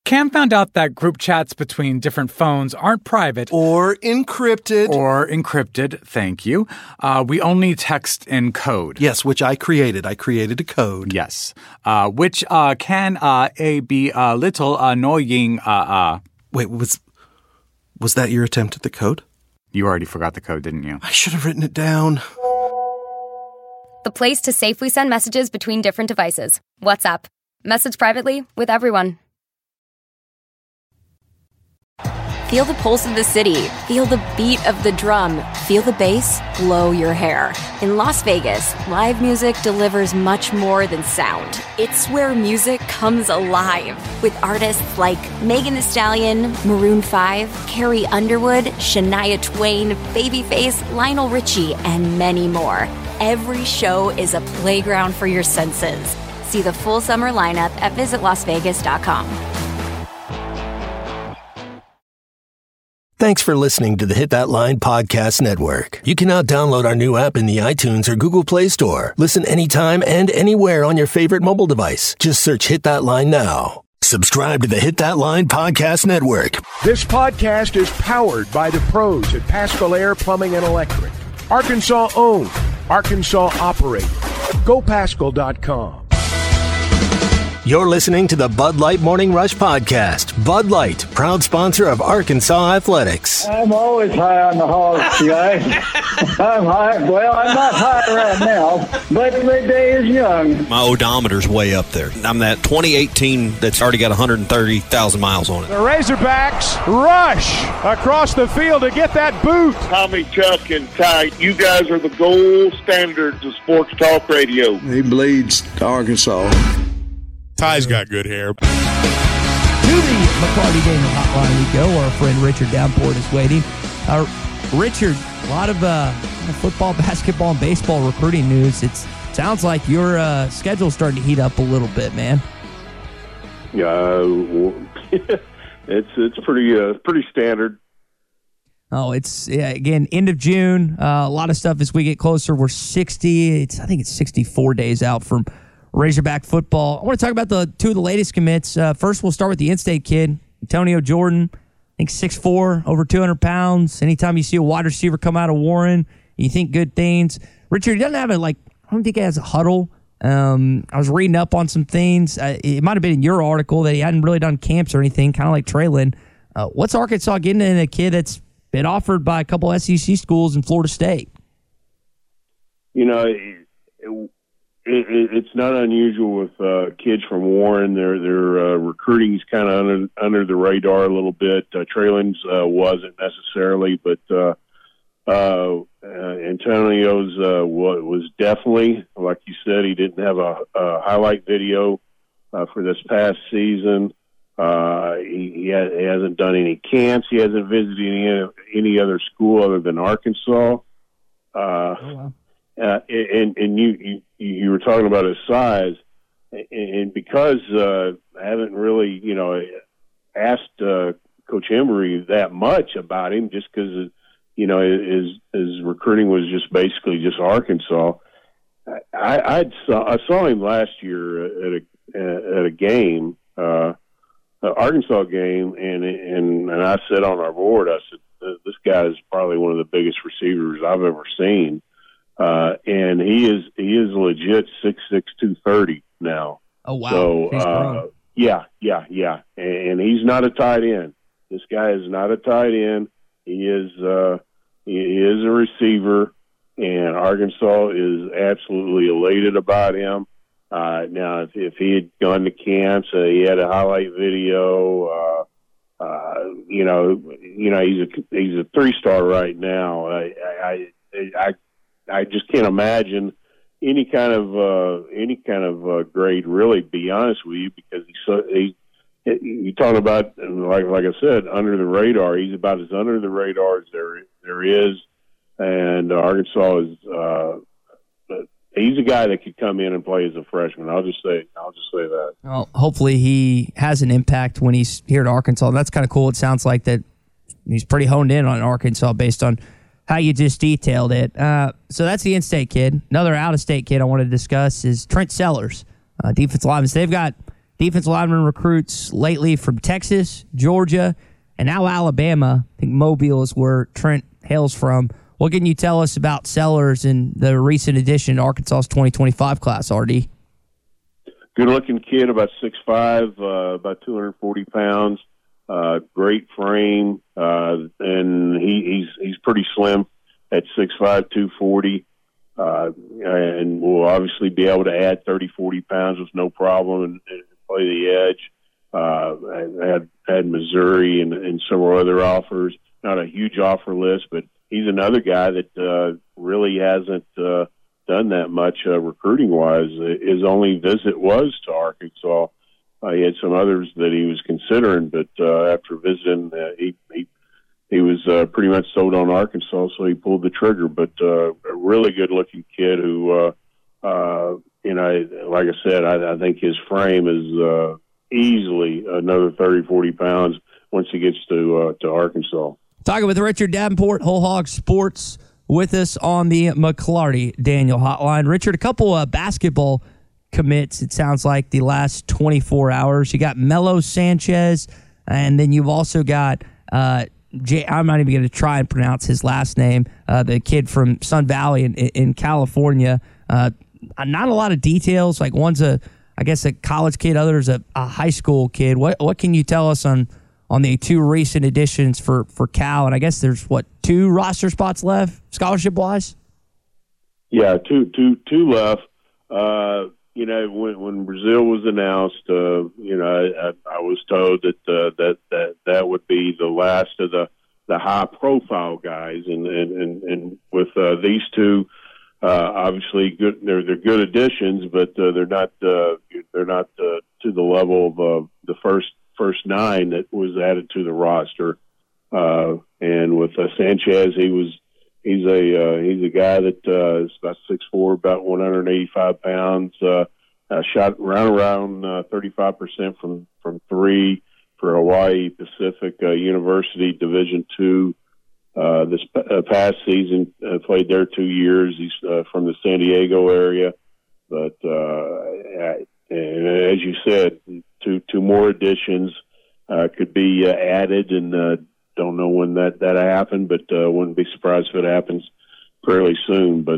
Cam found out that group chats between different phones aren't private. Or encrypted. Thank you. We only text in code. Yes, which I created. I created a code. Yes. Which can be a little annoying. Wait, was that your attempt at the code? You already forgot the code, didn't you? I should have written it down. The place to safely send messages between different devices. WhatsApp. Message privately with everyone. Feel the pulse of the city. Feel the beat of the drum. Feel the bass blow your hair. In Las Vegas, live music delivers much more than sound. It's where music comes alive. With artists like Megan Thee Stallion, Maroon 5, Carrie Underwood, Shania Twain, Babyface, Lionel Richie, and many more. Every show is a playground for your senses. See the full summer lineup at visitlasvegas.com. Thanks for listening to the Hit That Line Podcast Network. You can now download our new app in the iTunes or Google Play Store. Listen anytime and anywhere on your favorite mobile device. Just search Hit That Line now. Subscribe to the Hit That Line Podcast Network. This podcast is powered by the pros at Paschal Air Plumbing and Electric. Arkansas owned. Arkansas operated. GoPaschal.com. You're listening to the Bud Light Morning Rush Podcast. Bud Light, proud sponsor of Arkansas Athletics. I'm always high on the hog, guys. I'm high. Well, I'm not high right now, but the day is young. My odometer's way up there. I'm that 2018 that's already got 130,000 miles on it. The Razorbacks rush across the field to get that boot. Tommy, Chuck, and Ty, you guys are the gold standards of sports talk radio. He bleeds Arkansas. Ty's got good hair. To the McCarty Gaming Hotline we go. Our friend Richard Downport is waiting. Richard, a lot of football, basketball, and baseball recruiting news. It sounds like your schedule's starting to heat up a little bit, man. Yeah, it's pretty standard. Oh, again, end of June. A lot of stuff as we get closer. We're 60. I think it's 64 days out from Razorback football. I want to talk about two of the latest commits. First, we'll start with the in-state kid, Antonio Jordan. I think 6'4", over 200 pounds. Anytime you see a wide receiver come out of Warren, you think good things. Richard, he doesn't have I don't think he has a huddle. I was reading up on some things. It might have been in your article that he hadn't really done camps or anything, kind of like Traylon. What's Arkansas getting in a kid that's been offered by a couple SEC schools in Florida State? You know, it's not unusual with kids from Warren. Their recruiting is kind of under the radar a little bit. Traylon's wasn't necessarily, but Antonio's was definitely, like you said, he didn't have a highlight video for this past season. He hasn't done any camps. He hasn't visited any other school other than Arkansas. Wow. And you were talking about his size, and because I haven't really asked Coach Emery that much about him, just because his recruiting was just basically just Arkansas. I saw him last year at a game, Arkansas game, and I said on our board, I said, this guy is probably one of the biggest receivers I've ever seen. And he is legit 6'6", 230 now. Oh wow! So yeah, and he's not a tight end. This guy is not a tight end. He is a receiver, and Arkansas is absolutely elated about him. Now, if he had gone to camps, he had a highlight video. He's a 3-star right now. I just can't imagine any kind of grade, really, be honest with you, because you talk about, like I said, under the radar. He's about as under the radar as there is, and Arkansas is. He's a guy that could come in and play as a freshman. I'll just say that. Well, hopefully he has an impact when he's here at Arkansas. That's kind of cool. It sounds like that he's pretty honed in on Arkansas based on how you just detailed it. So that's the in-state kid. Another out-of-state kid I want to discuss is Trent Sellers, defensive lineman. So they've got defensive lineman recruits lately from Texas, Georgia, and now Alabama. I think Mobile is where Trent hails from. What can you tell us about Sellers and the recent addition to Arkansas's 2025 class, RD? Good-looking kid, about 6'5", about 240 pounds. Great frame, and he's pretty slim at 6'5", 240. And will obviously be able to add 30, 40 pounds with no problem and play the edge. I had Missouri and several other offers. Not a huge offer list, but he's another guy that really hasn't done that much recruiting-wise. His only visit was to Arkansas. He had some others that he was considering, but after visiting, he was pretty much sold on Arkansas, so he pulled the trigger. But a really good-looking kid who, like I said, I think his frame is easily another 30, 40 pounds once he gets to Arkansas. Talking with Richard Davenport, Whole Hog Sports, with us on the McLarty Daniel Hotline. Richard, a couple of basketball commits, it sounds like, the last 24 hours. You got Melo Sanchez, and then you've also got I'm not even going to try and pronounce his last name, the kid from Sun Valley in California. Not a lot of details. Like, one's a college kid, other's a high school kid. What can you tell us on the two recent additions for Cal? And I guess there's, 2 roster spots left, scholarship-wise? Yeah, two left. When Brazil was announced, I was told that would be the last of the high-profile guys, and with these two, obviously good. They're good additions, but they're not to the level of the first 9 that was added to the roster. And with Sanchez, he's a guy that is about 6'4", about 185 pounds. Shot around 35% from 3 for Hawaii Pacific University Division II. This past season, played there 2 years. He's from the San Diego area, but and as you said, two more additions could be added, and don't know when that happened, but wouldn't be surprised if it happens fairly soon. But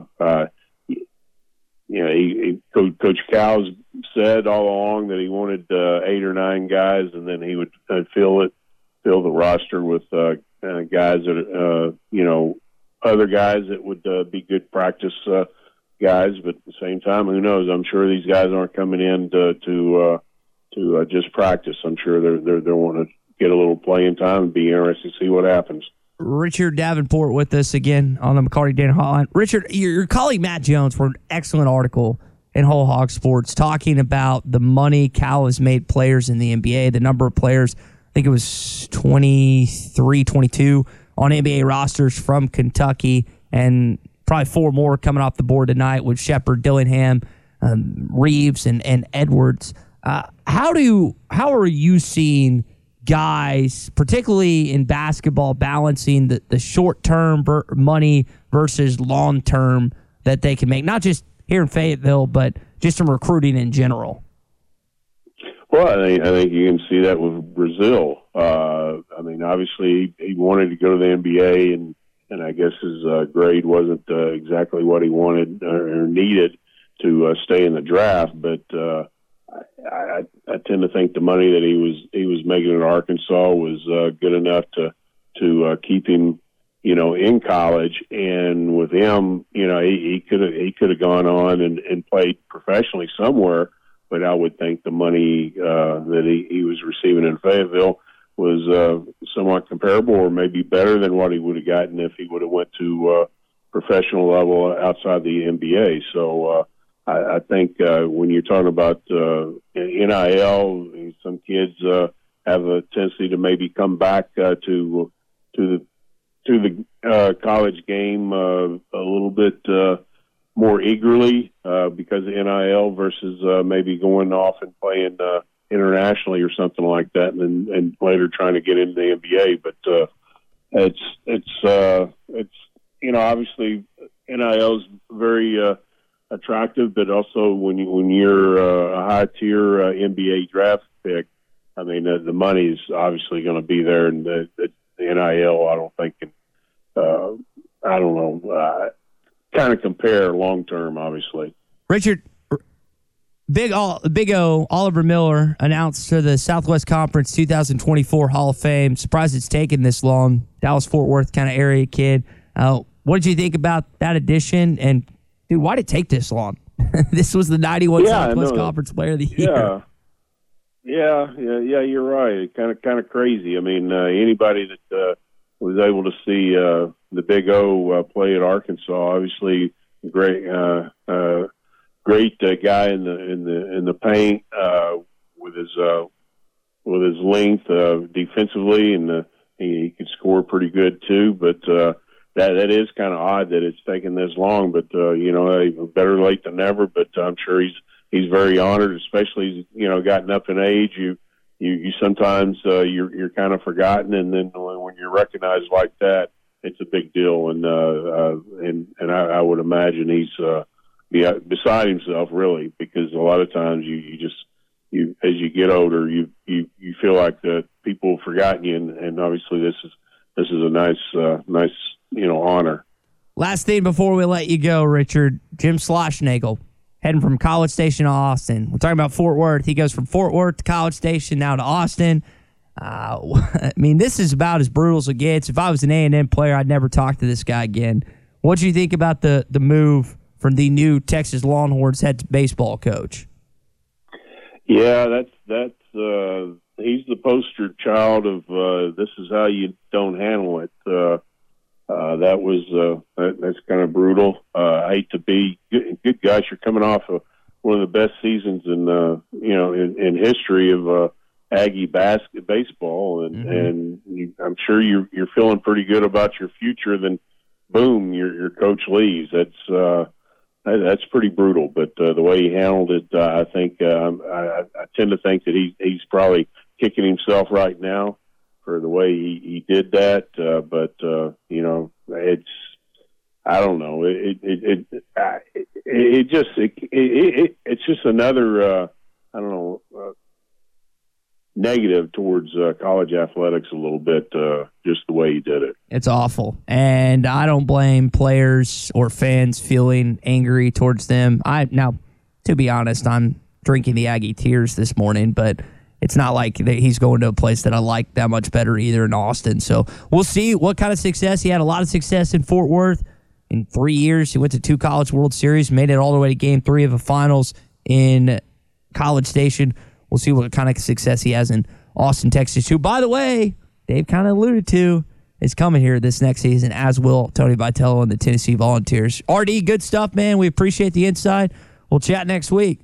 Coach Cow's said all along that he wanted 8 or 9 guys, and then he would fill the roster with guys that other guys that would be good practice guys. But at the same time, who knows? I'm sure these guys aren't coming in to just practice. I'm sure they're wanting to get a little playing time and be interested to see what happens. Richard Davenport with us again on the McLarty Daniel Hotline. Richard, your colleague Matt Jones wrote an excellent article in Whole Hog Sports talking about the money Cal has made players in the NBA, the number of players, I think it was 23, 22 on NBA rosters from Kentucky, and probably 4 more coming off the board tonight with Shepard, Dillingham, Reeves, and Edwards. How are you seeing guys, particularly in basketball, balancing the short-term money versus long-term that they can make, not just here in Fayetteville, but just in recruiting in general? Well, I think you can see that with Brazil. Obviously he wanted to go to the NBA, and I guess his grade wasn't exactly what he wanted or needed to stay in the draft, but I tend to think the money that he was making in Arkansas was good enough to keep him, in college. And with him, he could have gone on and played professionally somewhere. But I would think the money that he was receiving in Fayetteville was somewhat comparable, or maybe better than what he would have gotten if he would have went to professional level outside the NBA. So. I think when you're talking about NIL, some kids have a tendency to maybe come back to the college game a little bit more eagerly because of NIL versus maybe going off and playing internationally or something like that, and later trying to get into the NBA. But it's obviously NIL is very attractive, but also when you're a high tier NBA draft pick, I mean the money is obviously going to be there, and the NIL I don't think can I don't know kind of compare long term, obviously. Richard, Big O, Oliver Miller, announced to the Southwest Conference 2024 Hall of Fame. Surprised it's taken this long. Dallas-Fort Worth kind of area kid. What did you think about that addition? And, dude, why did it take this long? This was the 91 Southwest Conference Player of the Year. Yeah, you're right. Kind of crazy. I mean, anybody that was able to see the Big O play at Arkansas, obviously great guy in the paint with his length defensively, and he could score pretty good too. But that is kind of odd that it's taken this long. But better late than never. But I'm sure he's very honored, especially gotten up in age. You sometimes you're kind of forgotten, and then when you're recognized like that, it's a big deal. And I would imagine he's beside himself, really, because a lot of times you as you get older, you feel like that people have forgotten you, and obviously this is a nice honor. Last thing before we let you go, Richard, Jim Schlossnagle, heading from College Station to Austin. We're talking about Fort Worth. He goes from Fort Worth to College Station, now to Austin. I mean, this is about as brutal as it gets. If I was an A&M player, I'd never talk to this guy again. What do you think about the move from the new Texas Longhorns head baseball coach? Yeah, that's he's the poster child of this is how you don't handle it. That's kind of brutal. I hate to be good guys. You're coming off of one of the best seasons in history of Aggie baseball, and I'm sure you're feeling pretty good about your future. Then, boom, your coach leaves. That's pretty brutal. But the way he handled it, I think I tend to think that he's probably kicking himself right now for the way he did that. But it's I don't know. It's just another I don't know. Negative towards college athletics a little bit, just the way he did it. It's awful. And I don't blame players or fans feeling angry towards them. Now, to be honest, I'm drinking the Aggie tears this morning, but it's not like he's going to a place that I like that much better either in Austin. So we'll see what kind of success. He had a lot of success in Fort Worth. In 3 years, he went to 2 College World Series, made it all the way to Game 3 of the finals in College Station. We'll see what kind of success he has in Austin, Texas, who, by the way, Dave kind of alluded to, is coming here this next season, as will Tony Vitello and the Tennessee Volunteers. RD, good stuff, man. We appreciate the insight. We'll chat next week.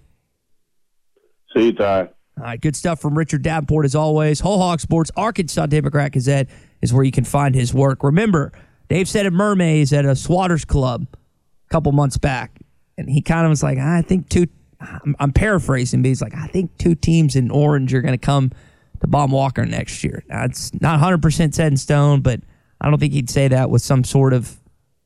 See you, Ty. All right, good stuff from Richard Davenport, as always. Whole Hog Sports, Arkansas Democrat-Gazette is where you can find his work. Remember, Dave said at Mermaids at a Swatters Club a couple months back, and he kind of was like, I think I'm paraphrasing, but he's like, I think 2 teams in orange are going to come to Baum Walker next year. Now, it's not 100% set in stone, but I don't think he'd say that with some sort of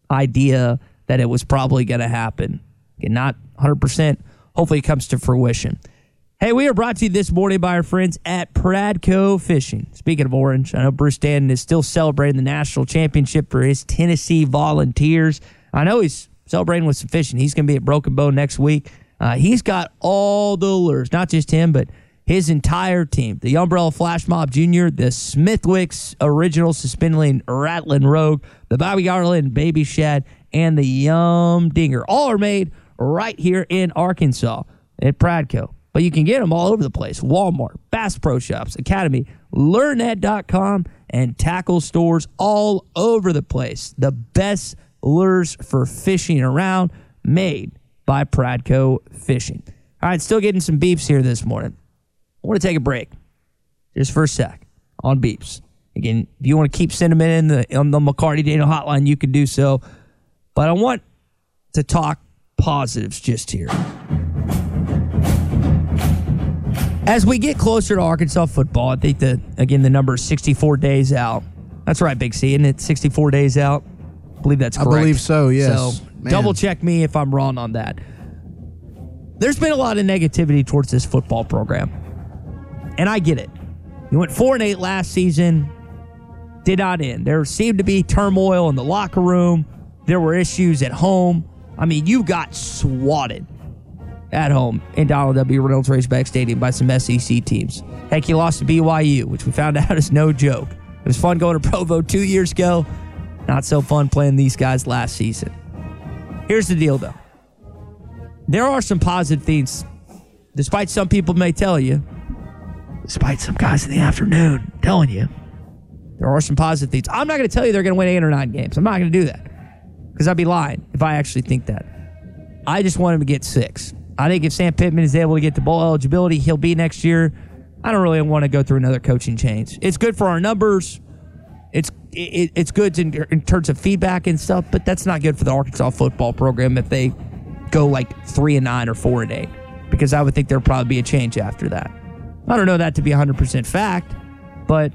idea that it was probably going to happen. Again, not 100%. Hopefully it comes to fruition. Hey, we are brought to you this morning by our friends at Pradco Fishing. Speaking of orange, I know Bruce Stanton is still celebrating the national championship for his Tennessee Volunteers. I know he's celebrating with some fishing. He's going to be at Broken Bow next week. He's got all the lures, not just him, but his entire team. The Umbrella Flash Mob Jr., the Smithwick's Original Suspended Rattling Rogue, the Bobby Garland Baby Shad, and the Yum Dinger. All are made right here in Arkansas at Pradco. But you can get them all over the place. Walmart, Bass Pro Shops, Academy, LearnNet.com, and tackle stores all over the place. The best lures for fishing around, made by Pradco Fishing. All right, still getting some beeps here this morning. I want to take a break just for a sec on beeps. Again, if you want to keep sending them in on the McCarty Daniel hotline, you can do so. But I want to talk positives just here. As we get closer to Arkansas football, I think that, again, the number is 64 days out. That's right, Big C, isn't it? 64 days out? I believe that's correct. I believe so, yes. So double check me if I'm wrong on that. there's been a lot of negativity towards this football program. And I get it. You went 4-8 last season, did not end. There seemed to be turmoil in the locker room. There were issues at home. I mean, you got swatted at home in Donald W. Reynolds Razorback Stadium by some SEC teams. Heck, you lost to BYU, which we found out is no joke. It was fun going to Provo 2 years ago. Not so fun playing these guys last season. Here's the deal, though. There are some positive things, despite some people may tell you, despite some guys in the afternoon telling you, there are some positive things. I'm not going to tell you they're going to win 8 or 9 games. I'm not going to do that because I'd be lying if I actually think that. I just want him to get 6. I think if Sam Pittman is able to get to bowl eligibility, he'll be next year. I don't really want to go through another coaching change. It's good for our numbers. It's good in terms of feedback and stuff, but that's not good for the Arkansas football program if they go like 3-9 or 4-8, because I would think there'll probably be a change after that. I don't know that to be 100% fact, but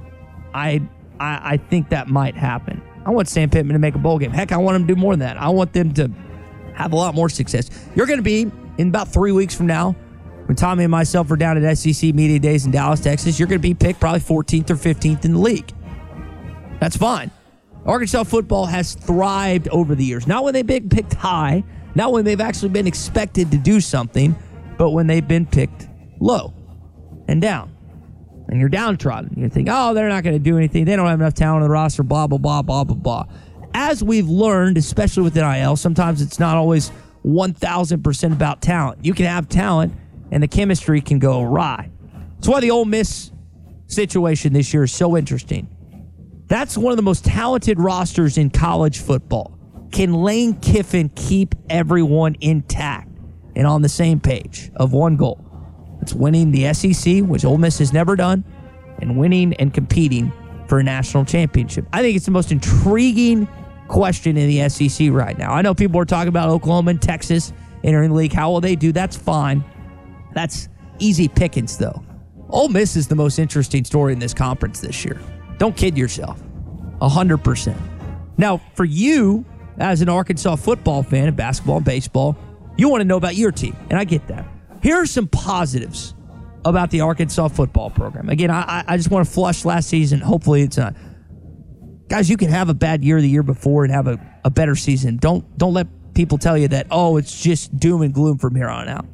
I think that might happen. I want Sam Pittman to make a bowl game. Heck, I want him to do more than that. I want them to have a lot more success. You're going to be, in about 3 weeks from now, when Tommy and myself are down at SEC Media Days in Dallas, Texas, you're going to be picked probably 14th or 15th in the league. That's fine. Arkansas football has thrived over the years. Not when they've been picked high, not when they've actually been expected to do something, but when they've been picked low and down. And you're downtrodden. You think, oh, they're not going to do anything. They don't have enough talent on the roster, blah, blah, blah, blah, blah, blah. As we've learned, especially with NIL, sometimes it's not always 1,000% about talent. You can have talent, and the chemistry can go awry. That's why the Ole Miss situation this year is so interesting. That's one of the most talented rosters in college football. Can Lane Kiffin keep everyone intact and on the same page of one goal? It's winning the SEC, which Ole Miss has never done, and winning and competing for a national championship. I think it's the most intriguing question in the SEC right now. I know people are talking about Oklahoma and Texas entering the league. How will they do? That's fine. That's easy pickings, though. Ole Miss is the most interesting story in this conference this year. Don't kid yourself. 100%. Now, for you, as an Arkansas football fan of basketball and baseball, you want to know about your team, and I get that. Here are some positives about the Arkansas football program. Again, I just want to flush last season. Hopefully it's not. Guys, you can have a bad year the year before and have a better season. Don't let people tell you that, oh, it's just doom and gloom from here on out.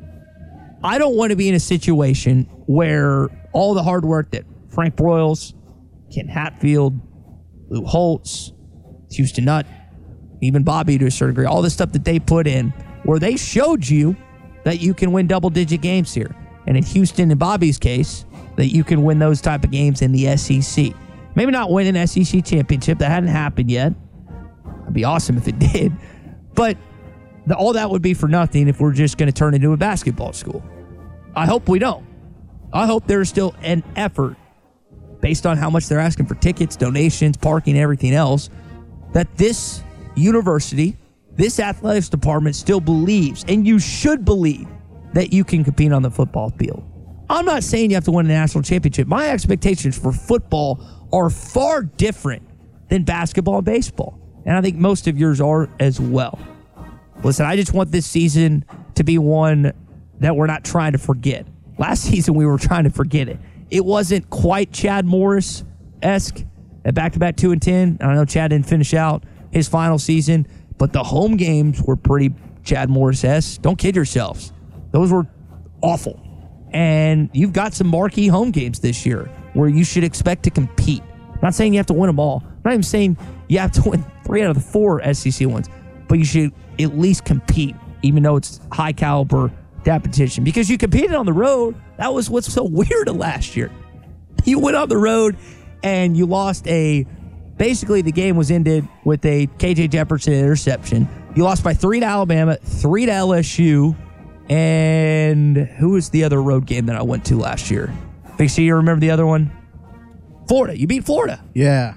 I don't want to be in a situation where all the hard work that Frank Broyles, Ken Hatfield, Lou Holtz, Houston Nutt, even Bobby to a certain degree, all the stuff that they put in, where they showed you that you can win double-digit games here. And in Houston and Bobby's case, that you can win those type of games in the SEC. Maybe not win an SEC championship. That hadn't happened yet. It'd be awesome if it did. But all that would be for nothing if we're just going to turn into a basketball school. I hope we don't. I hope there's still an effort, based on how much they're asking for tickets, donations, parking, everything else, that this university, this athletics department still believes, and you should believe, that you can compete on the football field. I'm not saying you have to win a national championship. My expectations for football are far different than basketball and baseball. And I think most of yours are as well. Listen, I just want this season to be one that we're not trying to forget. Last season, we were trying to forget it. It wasn't quite Chad Morris-esque at back-to-back 2-10. I know Chad didn't finish out his final season, but the home games were pretty Chad Morris-esque. Don't kid yourselves. Those were awful. And you've got some marquee home games this year where you should expect to compete. I'm not saying you have to win them all. I'm not even saying you have to win 3 out of the 4 SEC ones, but you should at least compete, even though it's high caliber competition, because you competed on the road. That was what's so weird of last year. You went on the road and you lost basically the game was ended with a KJ Jefferson interception. You lost by 3 to Alabama, 3 to LSU, and who was the other road game that I went to last year? Big C, you remember the other one? Florida. You beat Florida. Yeah.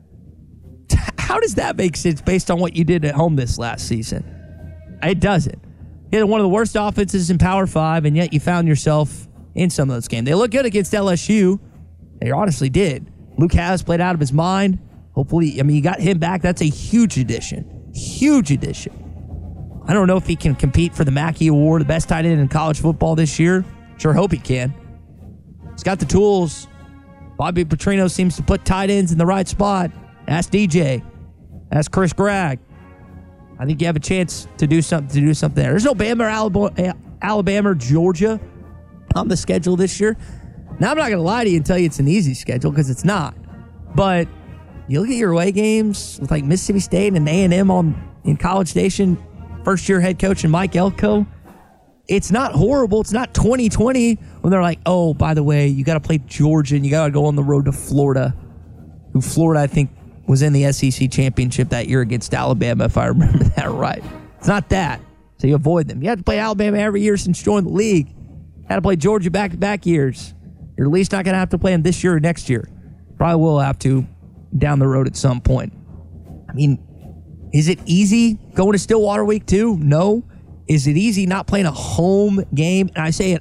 How does that make sense based on what you did at home this last season? It doesn't. You had one of the worst offenses in Power 5, and yet you found yourself in some of those games. They look good against LSU. They honestly did. Luke Haas played out of his mind. Hopefully, you got him back. That's a huge addition. Huge addition. I don't know if he can compete for the Mackey Award, the best tight end in college football this year. Sure hope he can. He's got the tools. Bobby Petrino seems to put tight ends in the right spot. Ask DJ. Ask Chris Gregg. I think you have a chance to do something there. There's no Bama, Alabama, or Georgia on the schedule this year. Now, I'm not going to lie to you and tell you it's an easy schedule because it's not. But you look at your away games with like Mississippi State and A&M in College Station, first-year head coach and Mike Elko. It's not horrible. It's not 2020 when they're like, oh, by the way, you got to play Georgia and you got to go on the road to Florida. Who Florida, I think, was in the SEC championship that year against Alabama, if I remember that right. It's not that. So you avoid them. You have to play Alabama every year since joining the league. Had to play Georgia back-to-back years. You're at least not going to have to play them this year or next year. Probably will have to down the road at some point. I mean, is it easy going to Stillwater week 2? No. Is it easy not playing a home game? And I say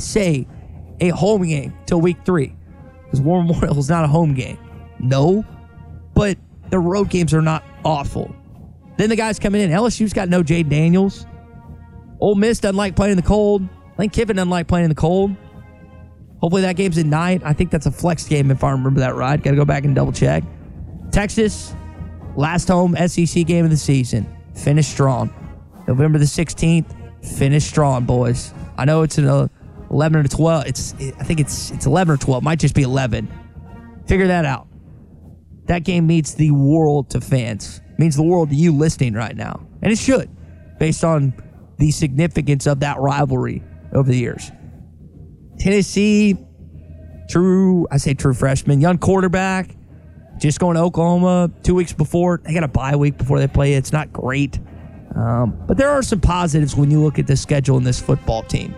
a home game till week 3. Because War Memorial is not a home game. No. But the road games are not awful. Then the guys coming in. LSU's got no Jade Daniels. Ole Miss doesn't like playing in the cold. Lane Kiffin doesn't like playing in the cold. Hopefully that game's at night. I think that's a flex game if I remember that right. Got to go back and double check. Texas, last home SEC game of the season. Finish strong. November the 16th, finish strong, boys. I know it's an 11 or 12. I think it's 11 or 12. Might just be 11. Figure that out. That game means the world to fans. It means the world to you listening right now. And it should, based on the significance of that rivalry over the years. Tennessee, true freshman, young quarterback, just going to Oklahoma 2 weeks before. They got a bye week before they play. It's not great. But there are some positives when you look at the schedule in this football team.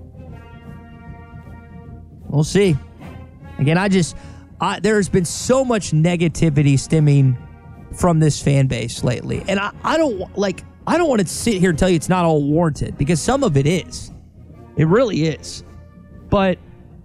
We'll see. Again, there's been so much negativity stemming from this fan base lately. And I don't want to sit here and tell you it's not all warranted, because some of it is. It really is. But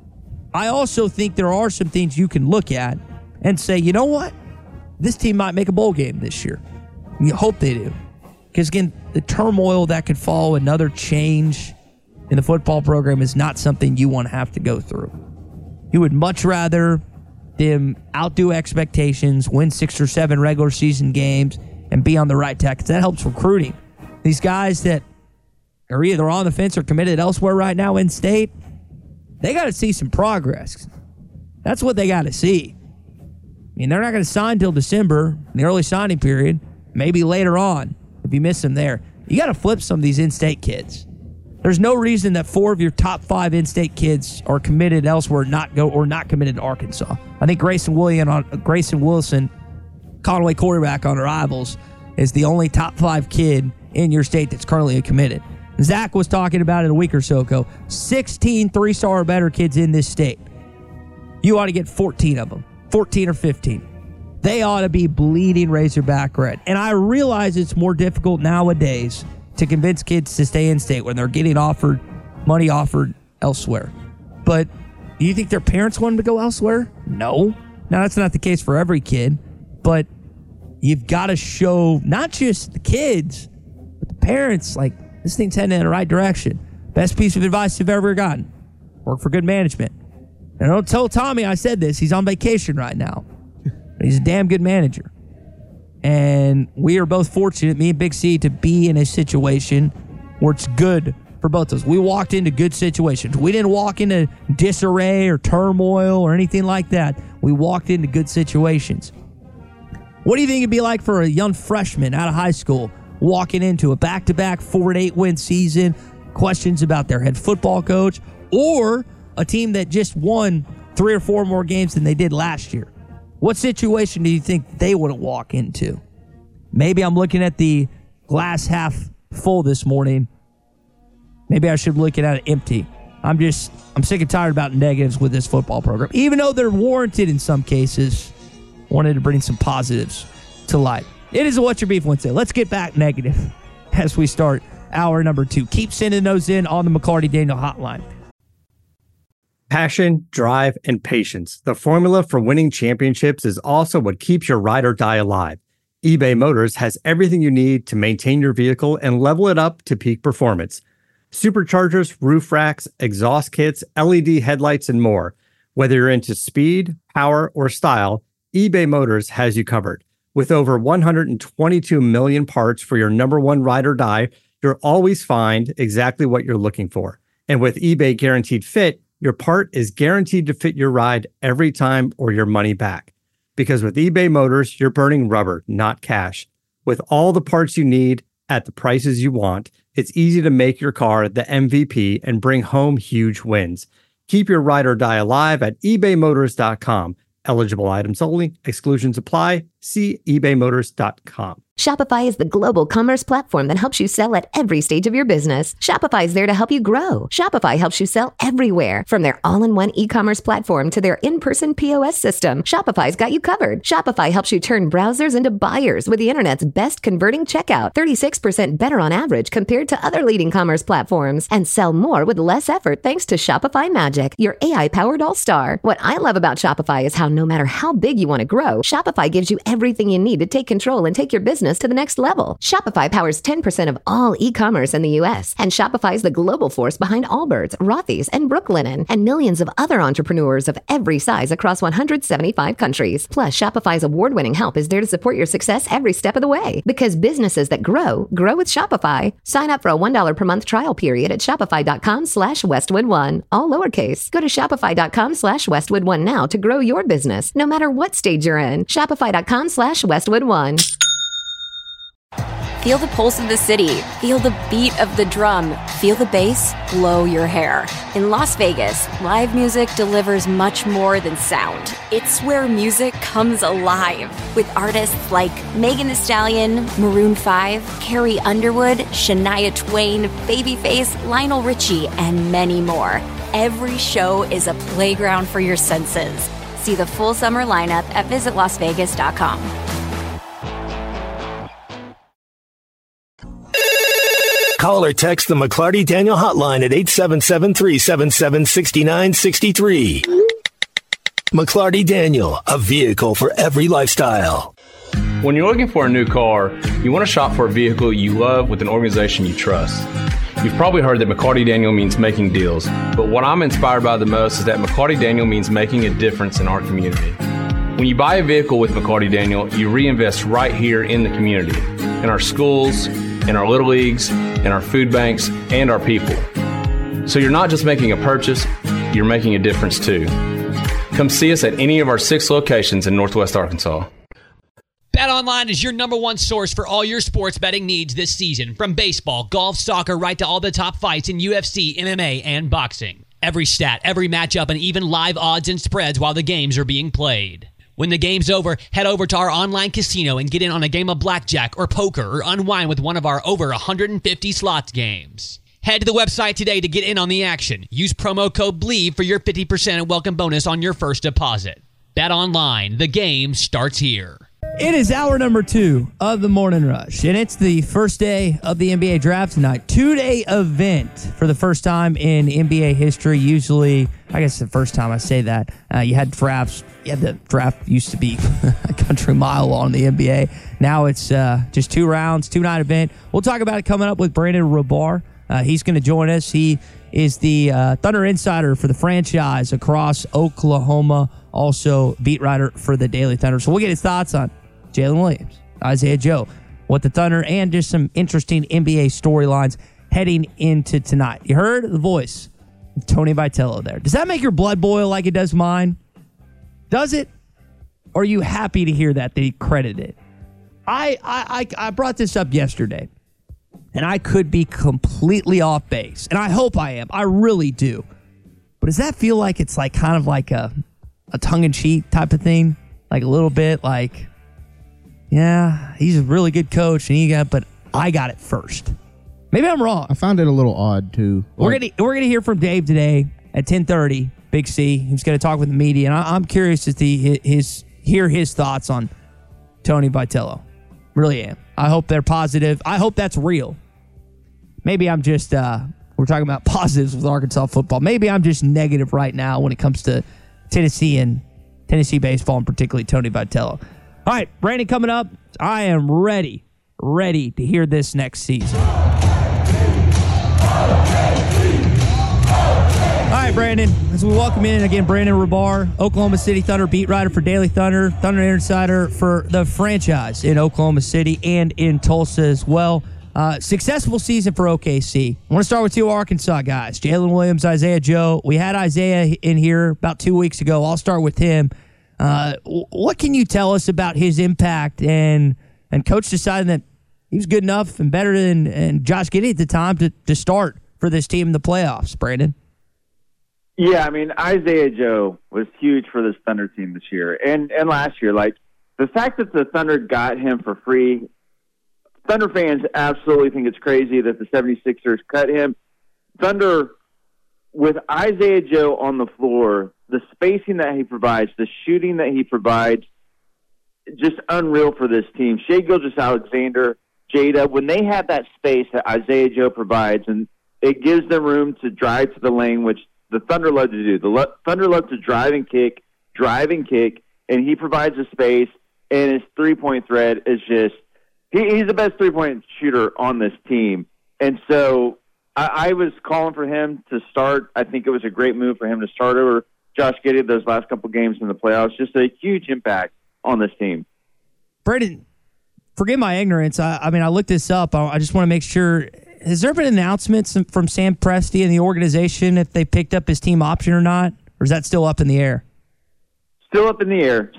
I also think there are some things you can look at and say, you know what? This team might make a bowl game this year. You hope they do. Because, again, the turmoil that could follow another change in the football program is not something you want to have to go through. You would much rather them outdo expectations, win 6 or 7 regular season games, and be on the right track, because that helps recruiting. These guys that are either on the fence or committed elsewhere right now in state, they got to see some progress. That's what they got to see. I mean, they're not going to sign till December, in the early signing period, maybe later on. If you miss them there, you got to flip some of these in-state kids. There's no reason that 4 of your top 5 in-state kids are committed elsewhere, not committed to Arkansas. I think Grayson Wilson, Conway quarterback on Rivals, is the only top 5 kid in your state that's currently committed. Zach was talking about it a week or so ago. 16 3-star or better kids in this state. You ought to get 14 of them, 14 or 15. They ought to be bleeding Razorback red. And I realize it's more difficult nowadays to convince kids to stay in state when they're getting money offered elsewhere. But do you think their parents want them to go elsewhere? No. Now, that's not the case for every kid, but you've got to show not just the kids, but the parents, like, this thing's heading in the right direction. Best piece of advice you've ever gotten. Work for good management. And don't tell Tommy I said this. He's on vacation right now. He's a damn good manager. And we are both fortunate, me and Big C, to be in a situation where it's good for both of us. We walked into good situations. We didn't walk into disarray or turmoil or anything like that. We walked into good situations. What do you think it'd be like for a young freshman out of high school walking into a back-to-back 4-8 win season, questions about their head football coach, or a team that just won 3 or 4 more games than they did last year? What situation do you think they would walk into? Maybe I'm looking at the glass half full this morning. Maybe I should be looking at it empty. I'm sick and tired about negatives with this football program. Even though they're warranted in some cases, wanted to bring some positives to light. It is a What's Your Beef Wednesday. Let's get back negative as we start hour number 2. Keep sending those in on the McCarty Daniel hotline. Passion, drive, and patience. The formula for winning championships is also what keeps your ride or die alive. eBay Motors has everything you need to maintain your vehicle and level it up to peak performance. Superchargers, roof racks, exhaust kits, LED headlights, and more. Whether you're into speed, power, or style, eBay Motors has you covered. With over 122 million parts for your number one ride or die, you'll always find exactly what you're looking for. And with eBay Guaranteed Fit, your part is guaranteed to fit your ride every time or your money back. Because with eBay Motors, you're burning rubber, not cash. With all the parts you need at the prices you want, it's easy to make your car the MVP and bring home huge wins. Keep your ride or die alive at ebaymotors.com. Eligible items only. Exclusions apply. See ebaymotors.com. Shopify is the global commerce platform that helps you sell at every stage of your business. Shopify is there to help you grow. Shopify helps you sell everywhere, from their all-in-one e-commerce platform to their in-person POS system. Shopify's got you covered. Shopify helps you turn browsers into buyers with the internet's best converting checkout, 36% better on average compared to other leading commerce platforms, and sell more with less effort thanks to Shopify Magic, your AI-powered all-star. What I love about Shopify is how no matter how big you want to grow, Shopify gives you everything you need to take control and take your business to the next level. Shopify powers 10% of all e-commerce in the U.S., and Shopify is the global force behind Allbirds, Rothy's, and Brooklinen, and millions of other entrepreneurs of every size across 175 countries. Plus, Shopify's award-winning help is there to support your success every step of the way. Because businesses that grow with Shopify. Sign up for a $1 per month trial period at shopify.com/Westwood1, all lowercase. Go to shopify.com/Westwood1 now to grow your business, no matter what stage you're in. Shopify.com/Westwood1. Feel the pulse of the city. Feel the beat of the drum. Feel the bass blow your hair. In Las Vegas, live music delivers much more than sound. It's where music comes alive. With artists like Megan Thee Stallion, Maroon 5, Carrie Underwood, Shania Twain, Babyface, Lionel Richie, and many more. Every show is a playground for your senses. See the full summer lineup at visitlasvegas.com. Call or text the McLarty Daniel hotline at 877-377-6963. McLarty Daniel, a vehicle for every lifestyle. When you're looking for a new car, you want to shop for a vehicle you love with an organization you trust. You've probably heard that McLarty Daniel means making deals, but what I'm inspired by the most is that McLarty Daniel means making a difference in our community. When you buy a vehicle with McLarty Daniel, you reinvest right here in the community, in our schools, in our little leagues, in our food banks, and our people. So you're not just making a purchase, you're making a difference too. Come see us at any of our 6 locations in Northwest Arkansas. BetOnline is your number one source for all your sports betting needs this season. From baseball, golf, soccer, right to all the top fights in UFC, MMA, and boxing. Every stat, every matchup, and even live odds and spreads while the games are being played. When the game's over, head over to our online casino and get in on a game of blackjack or poker or unwind with one of our over 150 slots games. Head to the website today to get in on the action. Use promo code BLEAV for your 50% welcome bonus on your first deposit. BetOnline, the game starts here. It is hour number 2 of the Morning Rush, and it's the first day of the NBA draft tonight. 2-day event for the first time in NBA history. Usually, I guess the first time I say that, you had drafts. Yeah, the draft used to be a country mile long in the NBA. Now it's just 2 rounds, 2-night event. We'll talk about it coming up with Brandon Rabar. He's going to join us. He is the Thunder insider for the franchise across Oklahoma, also beat writer for the Daily Thunder. So we'll get his thoughts on Jalen Williams, Isaiah Joe, what the Thunder, and just some interesting NBA storylines heading into tonight. You heard the voice of Tony Vitello there. Does that make your blood boil like it does mine? Does it? Or are you happy to hear that they credited it? I brought this up yesterday, and I could be completely off base, and I hope I am. I really do. But does that feel like it's like kind of like a tongue-in-cheek type of thing? Like a little bit like, yeah, he's a really good coach, and but I got it first. Maybe I'm wrong. I found it a little odd too. We're gonna hear from Dave today at 10:30. Big C. He's gonna talk with the media, and I'm curious to hear his thoughts on Tony Vitello. Really am. I hope they're positive. I hope that's real. Maybe I'm just we're talking about positives with Arkansas football. Maybe I'm just negative right now when it comes to Tennessee and Tennessee baseball, and particularly Tony Vitello. All right, Brandon, coming up. I am ready to hear this next season. All right, Brandon, as we welcome in again, Brandon Rabar, Oklahoma City Thunder beat writer for Daily Thunder, Thunder Insider for the franchise in Oklahoma City and in Tulsa as well. Successful season for OKC. I want to start with two Arkansas guys, Jalen Williams, Isaiah Joe. We had Isaiah in here about 2 weeks ago. I'll start with him. What can you tell us about his impact and coach deciding that he was good enough and better than Josh Giddey at the time to start for this team in the playoffs, Brandon? Yeah, I mean, Isaiah Joe was huge for this Thunder team this year and last year. Like, the fact that the Thunder got him for free, Thunder fans absolutely think it's crazy that the 76ers cut him. Thunder, with Isaiah Joe on the floor, the spacing that he provides, the shooting that he provides, just unreal for this team. Shai Gilgeous-Alexander, Jada, when they have that space that Isaiah Joe provides, and it gives them room to drive to the lane, which the Thunder love to do. The Thunder love to drive and kick, and he provides a space, and his three-point threat is just he's the best three-point shooter on this team. And so I was calling for him to start. I think it was a great move for him to start over Josh Giddey those last couple games in the playoffs. Just a huge impact on this team. Brandon, forgive my ignorance. I mean, I looked this up. I just want to make sure. Has there been announcements from Sam Presti and the organization if they picked up his team option or not? Or is that still up in the air? Still up in the air.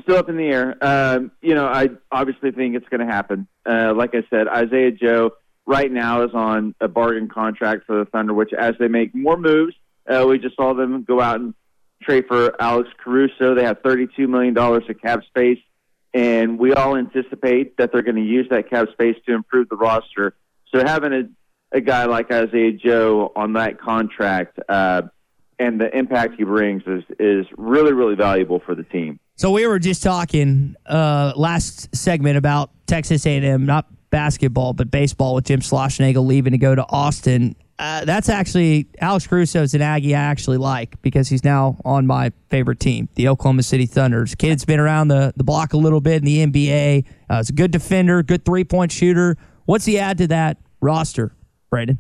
I obviously think it's going to happen. Like I said, Isaiah Joe right now is on a bargain contract for the Thunder, which as they make more moves, we just saw them go out and trade for Alex Caruso. They have $32 million of cap space, and we all anticipate that they're going to use that cap space to improve the roster. So having a guy like Isaiah Joe on that contract and the impact he brings is really, really valuable for the team. So we were just talking last segment about Texas A&M, not basketball, but baseball with Jim Schlossnagle leaving to go to Austin. That's actually, Alex Caruso is an Aggie I actually like because he's now on my favorite team, the Oklahoma City Thunders. Kid's been around the block a little bit in the NBA. He's a good defender, good three-point shooter. What's he add to that roster, Brandon?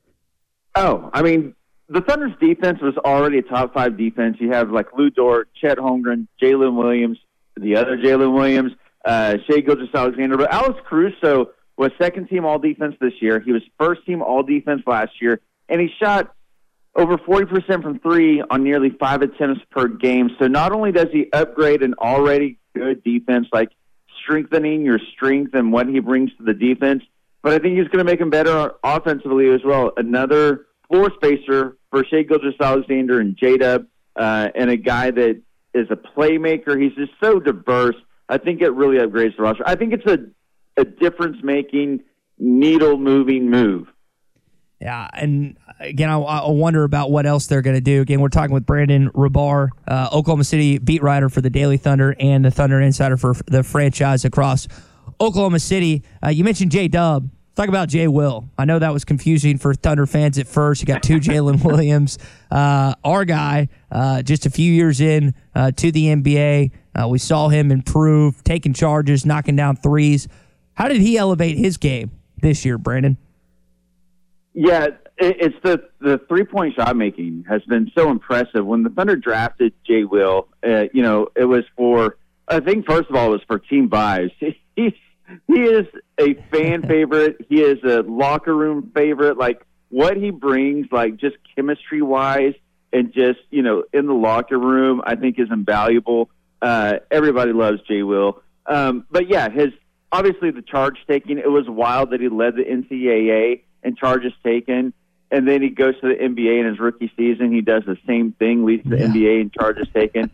Oh, I mean, the Thunder's defense was already a top 5 defense. You have like Lou Dort, Chet Holmgren, Jalen Williams, the other Jalen Williams, Shai Gilgeous-Alexander. But Alex Caruso was second-team all-defense this year. He was first-team all-defense last year, and he shot over 40% from three on nearly 5 attempts per game. So not only does he upgrade an already good defense, like strengthening your strength and what he brings to the defense, but I think he's going to make him better offensively as well. Another floor spacer for Shai Gilgeous-Alexander and J-Dub, and a guy that is a playmaker. He's just so diverse. I think it really upgrades the roster. I think it's a difference-making, needle-moving move. Yeah, and again, I wonder about what else they're going to do. Again, we're talking with Brandon Rabar, Oklahoma City beat writer for the Daily Thunder and the Thunder Insider for the franchise across Oklahoma City. You mentioned J-Dub. Talk about Jay Will. I know that was confusing for Thunder fans at first. You got two Jalen Williams. Our guy, just a few years in to the NBA, we saw him improve, taking charges, knocking down threes. How did he elevate his game this year, Brandon? Yeah, it's the three-point shot making has been so impressive. When the Thunder drafted Jay Will, it was for, I think first of all, it was for team vibes. He is a fan favorite. He is a locker room favorite. Like what he brings, like just chemistry-wise and just, in the locker room, I think is invaluable. Everybody loves Jay Will. But yeah, obviously the charge taking, it was wild that he led the NCAA in charges taken. And then he goes to the NBA in his rookie season. He does the same thing, leads the NBA in charges taken.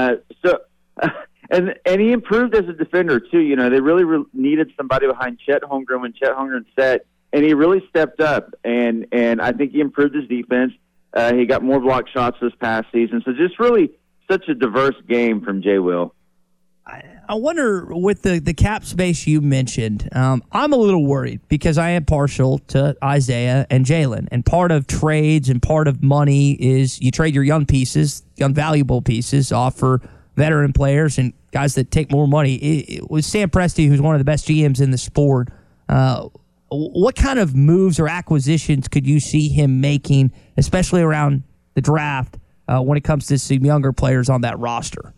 And he improved as a defender, too. They really needed somebody behind Chet Holmgren when Chet Holmgren set, and he really stepped up. And I think he improved his defense. He got more block shots this past season. So just really such a diverse game from Jay Will. I wonder, with the cap space you mentioned, I'm a little worried because I am partial to Isaiah and Jalen. And part of trades and part of money is you trade your young valuable pieces off for veteran players and guys that take more money. It was Sam Presti, who's one of the best GMs in the sport. What kind of moves or acquisitions could you see him making, especially around the draft, when it comes to some younger players on that roster?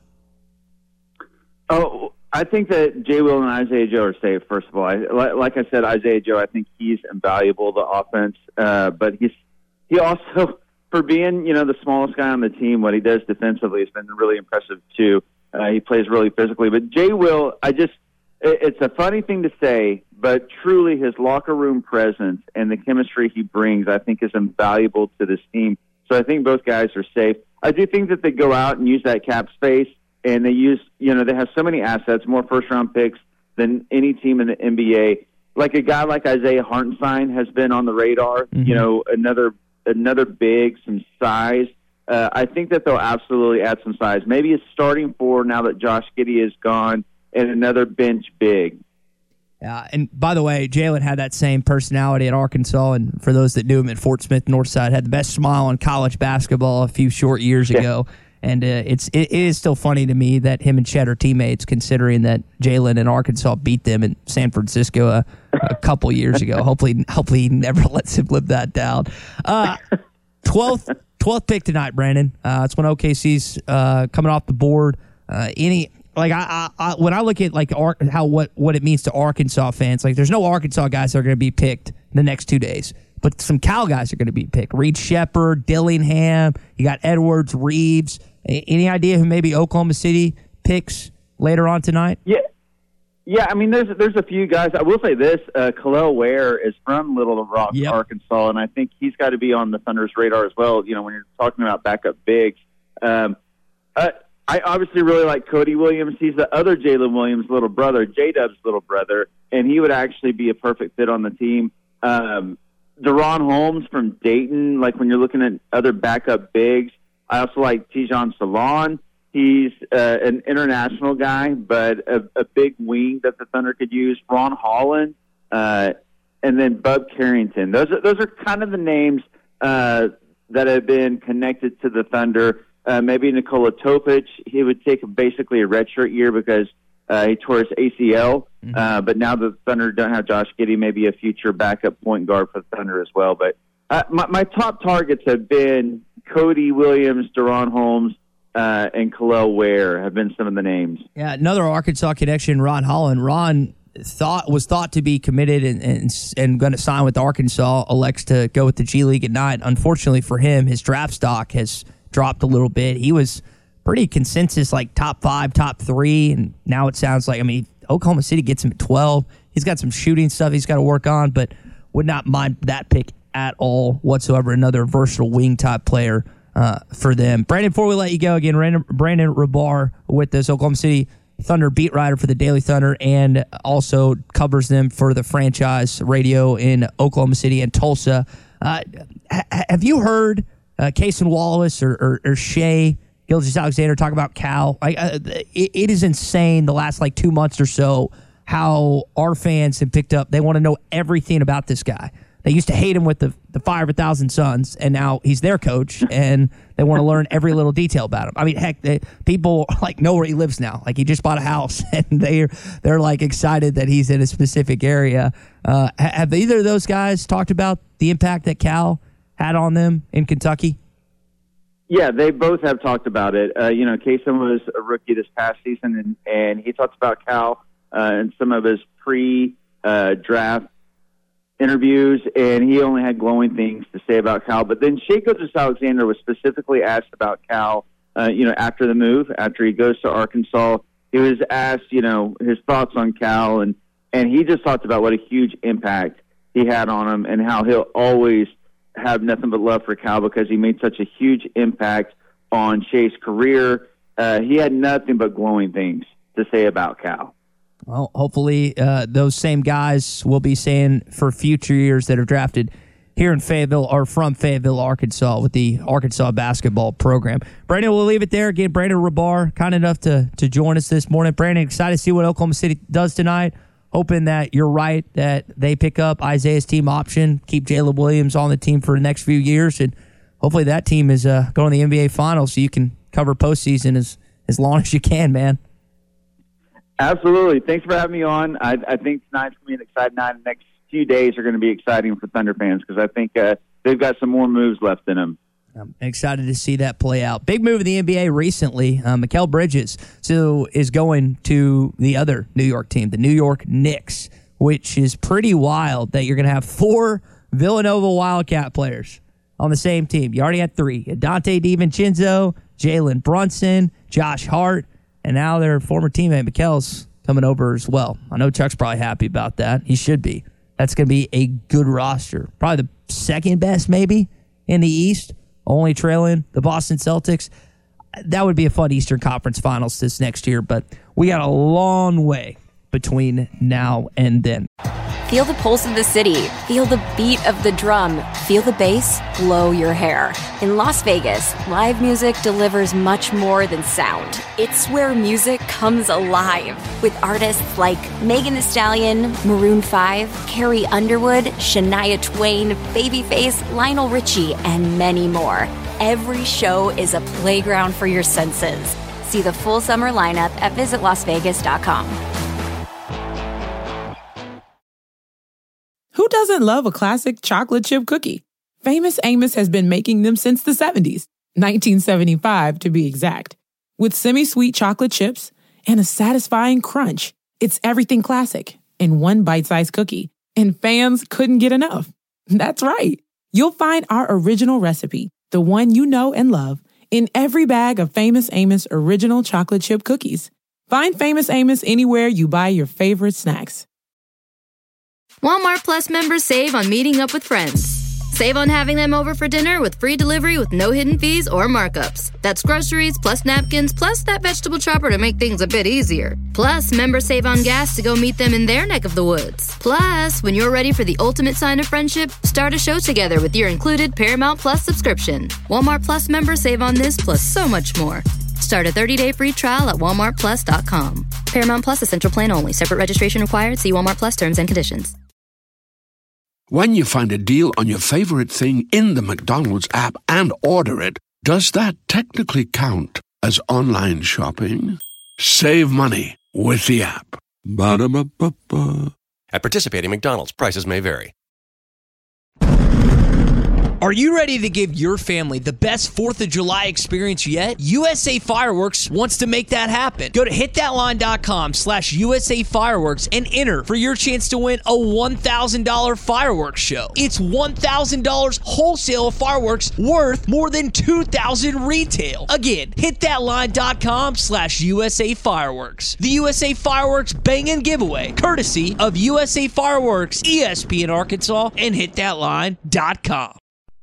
Oh, I think that Jay Will and Isaiah Joe are safe, first of all. Like I said, Isaiah Joe, I think he's invaluable to offense. But he also, for being, the smallest guy on the team, what he does defensively has been really impressive, too. He plays really physically. But Jay Will, it's a funny thing to say, but truly his locker room presence and the chemistry he brings, I think, is invaluable to this team. So I think both guys are safe. I do think that they go out and use that cap space, and they use, they have so many assets, more first-round picks than any team in the NBA. Like a guy like Isaiah Hartenstein has been on the radar, another big, some size. I think that they'll absolutely add some size. Maybe a starting four now that Josh Giddey is gone, and another bench big. And by the way, Jalen had that same personality at Arkansas, and for those that knew him at Fort Smith Northside, had the best smile on college basketball a few short years ago. And it is still funny to me that him and Chet are teammates, considering that Jalen and Arkansas beat them in San Francisco a couple years ago. Hopefully he never lets him live that down. 12th pick tonight, Brandon. It's when OKC's coming off the board. When I look at what it means to Arkansas fans, there's no Arkansas guys that are going to be picked the next 2 days, but some Cal guys are going to be picked. Reed Sheppard, Dillingham, you got Edwards, Reeves. Any idea who maybe Oklahoma City picks later on tonight? Yeah. I mean, there's a few guys. I will say this: Khalil Ware is from Little Rock, Arkansas, and I think he's got to be on the Thunder's radar as well. When you're talking about backup bigs. I obviously really like Cody Williams. He's the other Jalen Williams' little brother, J-Dub's little brother, and he would actually be a perfect fit on the team. Deron Holmes from Dayton, when you're looking at other backup bigs. I also like Tijon Salon. He's an international guy, but a big wing that the Thunder could use. Ron Holland, and then Bub Carrington. Those are kind of the names that have been connected to the Thunder. Maybe Nikola Topic. He would take basically a redshirt year because he tore his ACL. But now the Thunder don't have Josh Giddey, maybe a future backup point guard for the Thunder as well. But my top targets have been Cody Williams, Deron Holmes, and Khalil Ware have been some of the names. Yeah, another Arkansas connection, Ron Holland. Ron was thought to be committed and going to sign with Arkansas, elects to go with the G League at night. Unfortunately for him, his draft stock has dropped a little bit. He was pretty consensus, top 5, top 3, and now it sounds like, Oklahoma City gets him at 12. He's got some shooting stuff he's got to work on, but would not mind that pick at all whatsoever. Another versatile wing type player for them. Brandon, before we let you go again, Brandon Rabar with this Oklahoma City Thunder beat writer for the Daily Thunder and also covers them for the franchise radio in Oklahoma City and Tulsa. Have you heard Cason Wallace or Shea Gilgeous-Alexander talk about Cal? It is insane the last 2 months or so how our fans have picked up. They want to know everything about this guy. They used to hate him with the Fire of 1,000 Suns, and now he's their coach, and they want to learn every little detail about him. Heck, people know where he lives now. He just bought a house, and they're excited that he's in a specific area. Have either of those guys talked about the impact that Cal had on them in Kentucky? Yeah, they both have talked about it. Cason was a rookie this past season, and he talked about Cal in some of his pre-draft interviews, and he only had glowing things to say about Cal. But then Shea Gilgeous-Alexander was specifically asked about Cal, after the move, after he goes to Arkansas. He was asked, his thoughts on Cal, and he just talked about what a huge impact he had on him and how he'll always have nothing but love for Cal because he made such a huge impact on Shea's career. He had nothing but glowing things to say about Cal. Well, hopefully those same guys will be saying for future years that are drafted here in Fayetteville or from Fayetteville, Arkansas with the Arkansas basketball program. Brandon, we'll leave it there. Again, Brandon Rabar, kind enough to join us this morning. Brandon, excited to see what Oklahoma City does tonight. Hoping that you're right, that they pick up Isaiah's team option, keep Jalen Williams on the team for the next few years, and hopefully that team is going to the NBA Finals so you can cover postseason as long as you can, man. Absolutely. Thanks for having me on. I think tonight's going to be an exciting night. The next few days are going to be exciting for Thunder fans because I think they've got some more moves left in them. I'm excited to see that play out. Big move in the NBA recently. Mikal Bridges is going to the other New York team, the New York Knicks, which is pretty wild that you're going to have 4 Villanova Wildcat players on the same team. You already had 3. Dante DiVincenzo, Jalen Brunson, Josh Hart, and now their former teammate Mikal's coming over as well. I know Chuck's probably happy about that. He should be. That's going to be a good roster. Probably the second best maybe in the East, only trailing the Boston Celtics. That would be a fun Eastern Conference Finals this next year, but we got a long way between now and then. Feel the pulse of the city. Feel the beat of the drum. Feel the bass blow your hair. In Las Vegas, live music delivers much more than sound. It's where music comes alive with artists like Megan Thee Stallion, Maroon 5, Carrie Underwood, Shania Twain, Babyface, Lionel Richie, and many more. Every show is a playground for your senses. See the full summer lineup at visitlasvegas.com. Who doesn't love a classic chocolate chip cookie? Famous Amos has been making them since the 70s, 1975 to be exact. With semi-sweet chocolate chips and a satisfying crunch, it's everything classic in one bite-sized cookie, and fans couldn't get enough. That's right. You'll find our original recipe, the one you know and love, in every bag of Famous Amos original chocolate chip cookies. Find Famous Amos anywhere you buy your favorite snacks. Walmart Plus members save on meeting up with friends. Save on having them over for dinner with free delivery with no hidden fees or markups. That's groceries, plus napkins, plus that vegetable chopper to make things a bit easier. Plus, members save on gas to go meet them in their neck of the woods. Plus, when you're ready for the ultimate sign of friendship, start a show together with your included Paramount Plus subscription. Walmart Plus members save on this plus so much more. Start a 30-day free trial at walmartplus.com. Paramount Plus Essential Plan only. Separate registration required. See Walmart Plus terms and conditions. When you find a deal on your favorite thing in the McDonald's app and order it, does that technically count as online shopping? Save money with the app. Ba-da-ba-ba-ba. At participating McDonald's, prices may vary. Are you ready to give your family the best 4th of July experience yet? USA Fireworks wants to make that happen. Go to hitthatline.com/USA Fireworks and enter for your chance to win a $1,000 fireworks show. It's $1,000 wholesale fireworks worth more than $2,000 retail. Again, hitthatline.com/USA Fireworks. The USA Fireworks Bang-In Giveaway, courtesy of USA Fireworks, ESPN Arkansas, and hitthatline.com.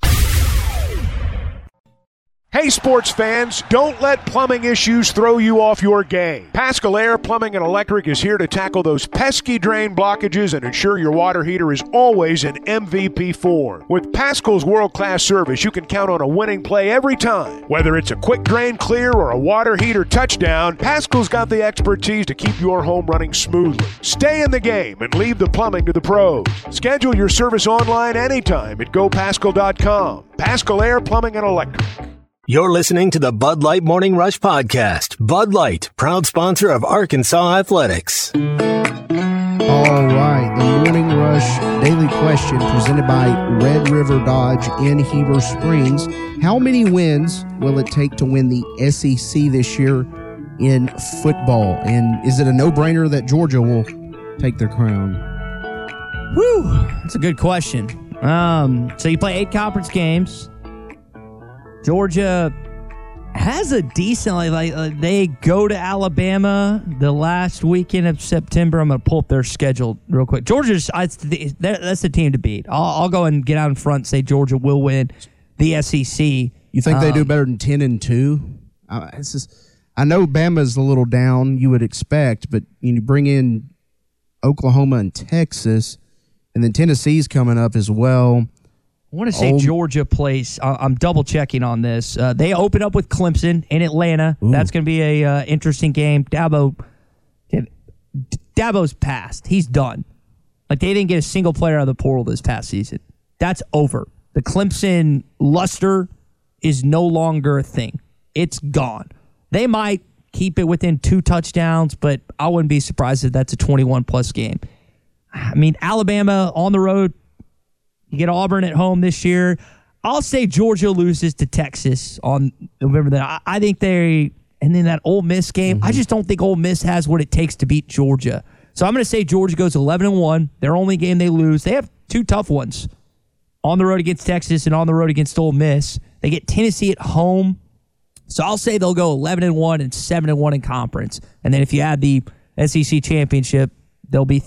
Hey sports fans, don't let plumbing issues throw you off your game. Paschal Air Plumbing and Electric is here to tackle those pesky drain blockages and ensure your water heater is always in MVP form. With Paschal's world-class service, you can count on a winning play every time. Whether it's a quick drain clear or a water heater touchdown, Paschal's got the expertise to keep your home running smoothly. Stay in the game and leave the plumbing to the pros. Schedule your service online anytime at gopaschal.com. Paschal Air Plumbing and Electric. You're listening to the Bud Light Morning Rush Podcast. Bud Light, proud sponsor of Arkansas Athletics. All right, the Morning Rush Daily Question presented by Red River Dodge in Heber Springs. How many wins will it take to win the SEC this year in football? And is it a no-brainer that Georgia will take their crown? Whew, that's a good question. So you play 8 conference games. Georgia has a decent, they go to Alabama the last weekend of September. I'm going to pull up their schedule real quick. Georgia's, that's the team to beat. I'll go and get out in front and say Georgia will win the SEC. You think they do better than 10-2? I know Bama's a little down, you would expect, but you bring in Oklahoma and Texas, and then Tennessee's coming up as well. I want to say Georgia plays. I'm double checking on this. They open up with Clemson in Atlanta. Ooh. That's going to be a interesting game. Dabo's passed. He's done. They didn't get a single player out of the portal this past season. That's over. The Clemson luster is no longer a thing. It's gone. They might keep it within 2 touchdowns, but I wouldn't be surprised if that's a 21-plus game. I mean, Alabama on the road, you get Auburn at home this year. I'll say Georgia loses to Texas on November that. I think and then that Ole Miss game, I just don't think Ole Miss has what it takes to beat Georgia. So I'm going to say Georgia goes 11-1. Their only game they lose. They have 2 tough ones. On the road against Texas and on the road against Ole Miss. They get Tennessee at home. So I'll say they'll go 11-1 and 7-1 in conference. And then if you add the SEC championship, they'll be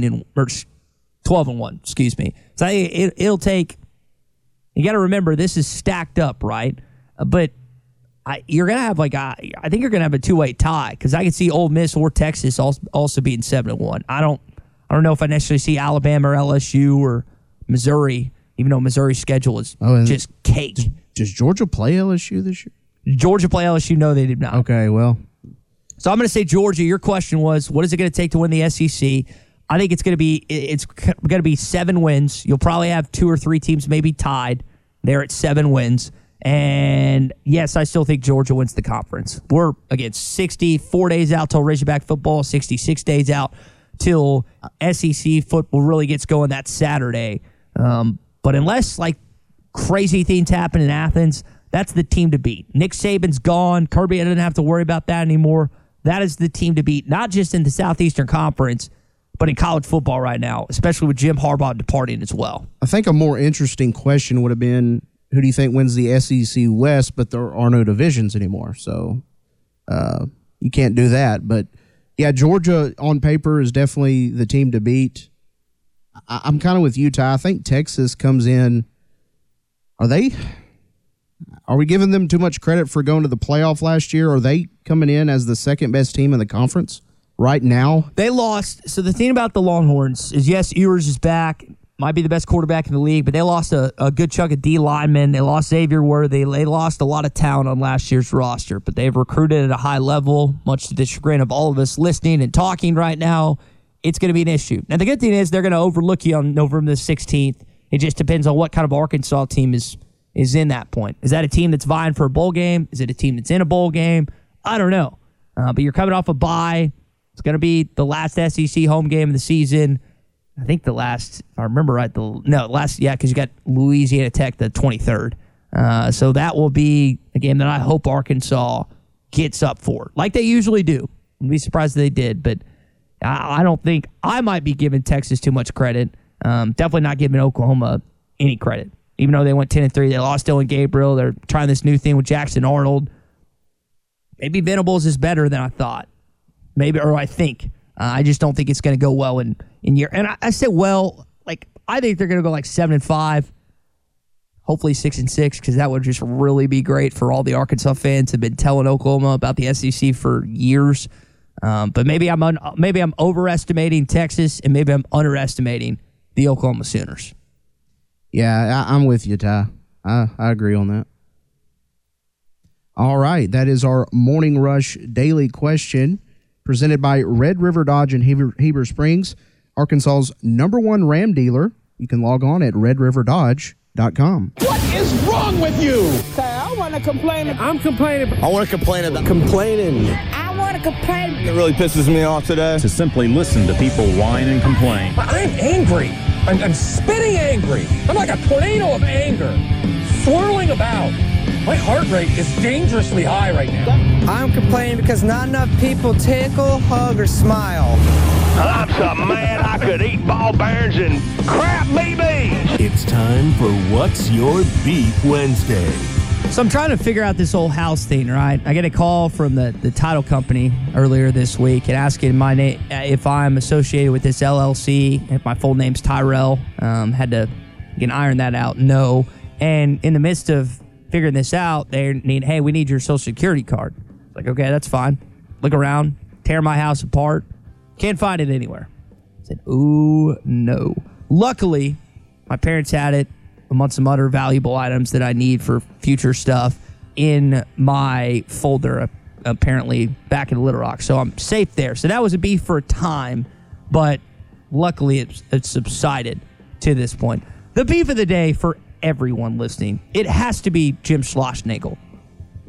12-1, excuse me. So it'll take, you got to remember, this is stacked up, right? But you're going to have I think you're going to have a 2-way tie because I could see Ole Miss or Texas also being 7-1. I don't know if I necessarily see Alabama or LSU or Missouri, even though Missouri's schedule is just cake. Does Georgia play LSU this year? Georgia play LSU? No, they did not. Okay, well. So I'm going to say Georgia. Your question was, what is it going to take to win the SEC? I think it's going to be 7 wins. You'll probably have 2 or 3 teams maybe tied there at 7 wins. And yes, I still think Georgia wins the conference. We're, again, 64 days out till Razorback football, 66 days out till SEC football really gets going that Saturday. But unless, crazy things happen in Athens, that's the team to beat. Nick Saban's gone. Kirby doesn't have to worry about that anymore. That is the team to beat, not just in the Southeastern Conference, but in college football right now, especially with Jim Harbaugh departing as well. I think a more interesting question would have been, who do you think wins the SEC West? But there are no divisions anymore, so you can't do that. But, yeah, Georgia on paper is definitely the team to beat. I'm kind of with Utah. I think Texas comes in. Are we giving them too much credit for going to the playoff last year? Are they coming in as the second best team in the conference right now? They lost. So the thing about the Longhorns is, yes, Ewers is back. Might be the best quarterback in the league, but they lost a good chunk of D linemen. They lost Xavier Worthy. They lost a lot of talent on last year's roster, but they've recruited at a high level, much to the chagrin of all of us listening and talking right now. It's going to be an issue. Now, the good thing is they're going to overlook you on November the 16th. It just depends on what kind of Arkansas team is in that point. Is that a team that's vying for a bowl game? Is it a team that's in a bowl game? I don't know. But you're coming off a bye. It's going to be the last SEC home game of the season. I think the last, if I remember right, because you got Louisiana Tech the 23rd. So that will be a game that I hope Arkansas gets up for, like they usually do. I'd be surprised if they did, but I don't think I might be giving Texas too much credit. Definitely not giving Oklahoma any credit. Even though they went 10-3, they lost Dylan Gabriel. They're trying this new thing with Jackson Arnold. Maybe Venables is better than I thought. I think. I just don't think it's going to go well in year. And I say I think they're going to go 7-5, hopefully 6-6, because that would just really be great for all the Arkansas fans who've been telling Oklahoma about the SEC for years. But maybe I'm overestimating Texas, and maybe I'm underestimating the Oklahoma Sooners. Yeah, I'm with you, Ty. I agree on that. All right, that is our Morning Rush Daily Question, presented by Red River Dodge in Heber Springs, Arkansas's #1 Ram dealer. You can log on at redriverdodge.com. What is wrong with you? I want to complain. I'm complaining. I want to complain about complaining. I want to complain. It really pisses me off today. To simply listen to people whine and complain. I'm angry. I'm spitting angry. I'm like a tornado of anger, swirling about. My heart rate is dangerously high right now. I'm complaining because not enough people tickle, hug, or smile. I'm so mad I could eat ball bearings and crap BBs. It's time for What's Your Beef Wednesday. So I'm trying to figure out this whole house thing, right? I get a call from the title company earlier this week and asking my name if I'm associated with this LLC, if my full name's Tyrell. Had to iron that out. No. And in the midst of figuring this out, we need your social security card. Like, okay, that's fine. Look around, tear my house apart. Can't find it anywhere. I said, ooh, no. Luckily, my parents had it amongst some other valuable items that I need for future stuff in my folder, apparently back in Little Rock. So I'm safe there. So that was a beef for a time, but luckily it's subsided to this point. The beef of the day for everyone listening, it has to be Jim Schlossnagle.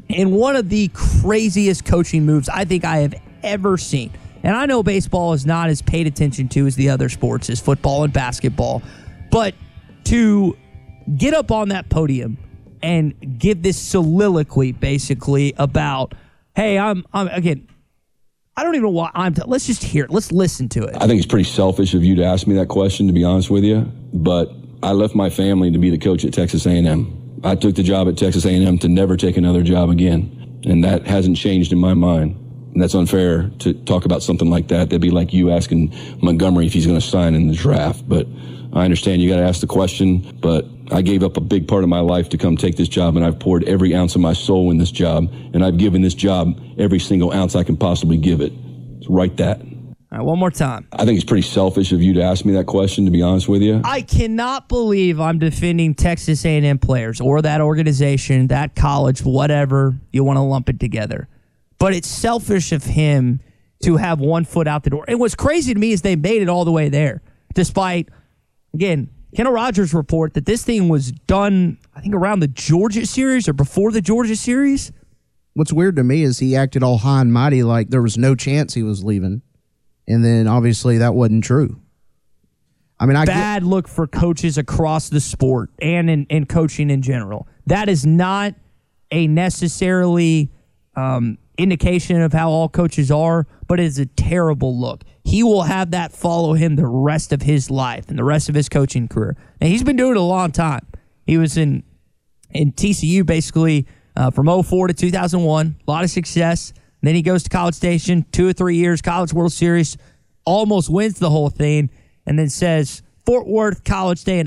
in one of the craziest coaching moves I think I have ever seen. And I know baseball is not as paid attention to as the other sports, as football and basketball. But to get up on that podium and give this soliloquy, basically, about, hey, I'm again, I don't even know why let's just hear it. Let's listen to it. I think it's pretty selfish of you to ask me that question, to be honest with you. But I left my family to be the coach at Texas A&M. I took the job at Texas A&M to never take another job again. And that hasn't changed in my mind. And that's unfair to talk about something like that. That'd be like you asking Montgomery if he's going to sign in the draft. But I understand you got to ask the question. But I gave up a big part of my life to come take this job, and I've poured every ounce of my soul in this job. And I've given this job every single ounce I can possibly give it. So write that. All right, one more time. I think it's pretty selfish of you to ask me that question, to be honest with you. I cannot believe I'm defending Texas A&M players or that organization, that college, whatever you want to lump it together. But it's selfish of him to have one foot out the door. And what's crazy to me is they made it all the way there, despite, again, Kendall Rogers report that this thing was done, I think, around the Georgia series or before the Georgia series. What's weird to me is he acted all high and mighty like there was no chance he was leaving. And then, obviously, that wasn't true. I mean, Bad look for coaches across the sport and in coaching in general. That is not a necessarily indication of how all coaches are, but it is a terrible look. He will have that follow him the rest of his life and the rest of his coaching career. And he's been doing it a long time. He was in TCU basically from 2004 to 2001. A lot of success. And then he goes to College Station, 2 or 3 years, College World Series, almost wins the whole thing, and then says Fort Worth, College Station,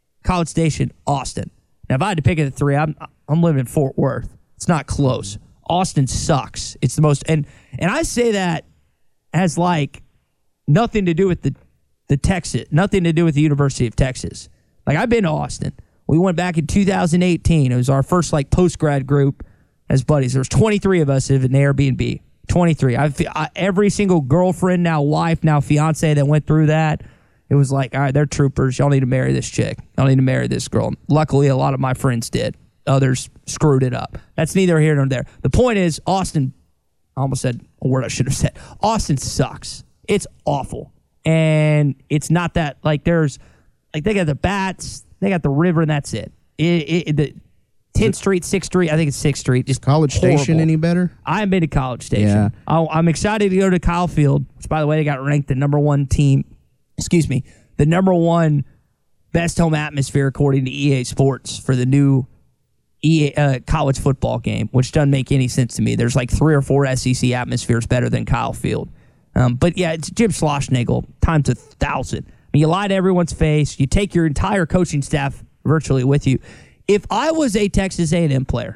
Austin. Now, if I had to pick of the three, I'm living in Fort Worth. It's not close. Austin sucks. It's the most, and I say that as like nothing to do with the Texas, nothing to do with the University of Texas. Like, I've been to Austin. We went back in 2018. It was our first like post-grad group as buddies. There was 23 of us in an Airbnb. 23. Every single girlfriend, now wife, now fiance that went through that, it was like, all right, they're troopers. Y'all need to marry this chick. Y'all need to marry this girl. Luckily, a lot of my friends did. Others screwed it up. That's neither here nor there. The point is, Austin, I almost said a word I should have said. Austin sucks. It's awful. And it's not that, like, there's, like, they got the bats, they got the river, and that's it. The 10th Street, 6th Street, I think it's 6th Street. Just College horrible. Station any better? I haven't been to College Station. Yeah. I'm excited to go to Kyle Field, which, by the way, they got ranked the number one team, the number one best home atmosphere according to EA Sports for the new college football game, which doesn't make any sense to me. There's like 3 or 4 SEC atmospheres better than Kyle Field. But yeah, it's Jim Schlossnagle times 1,000. I mean, you lie to everyone's face. You take your entire coaching staff virtually with you. If I was a Texas A&M player,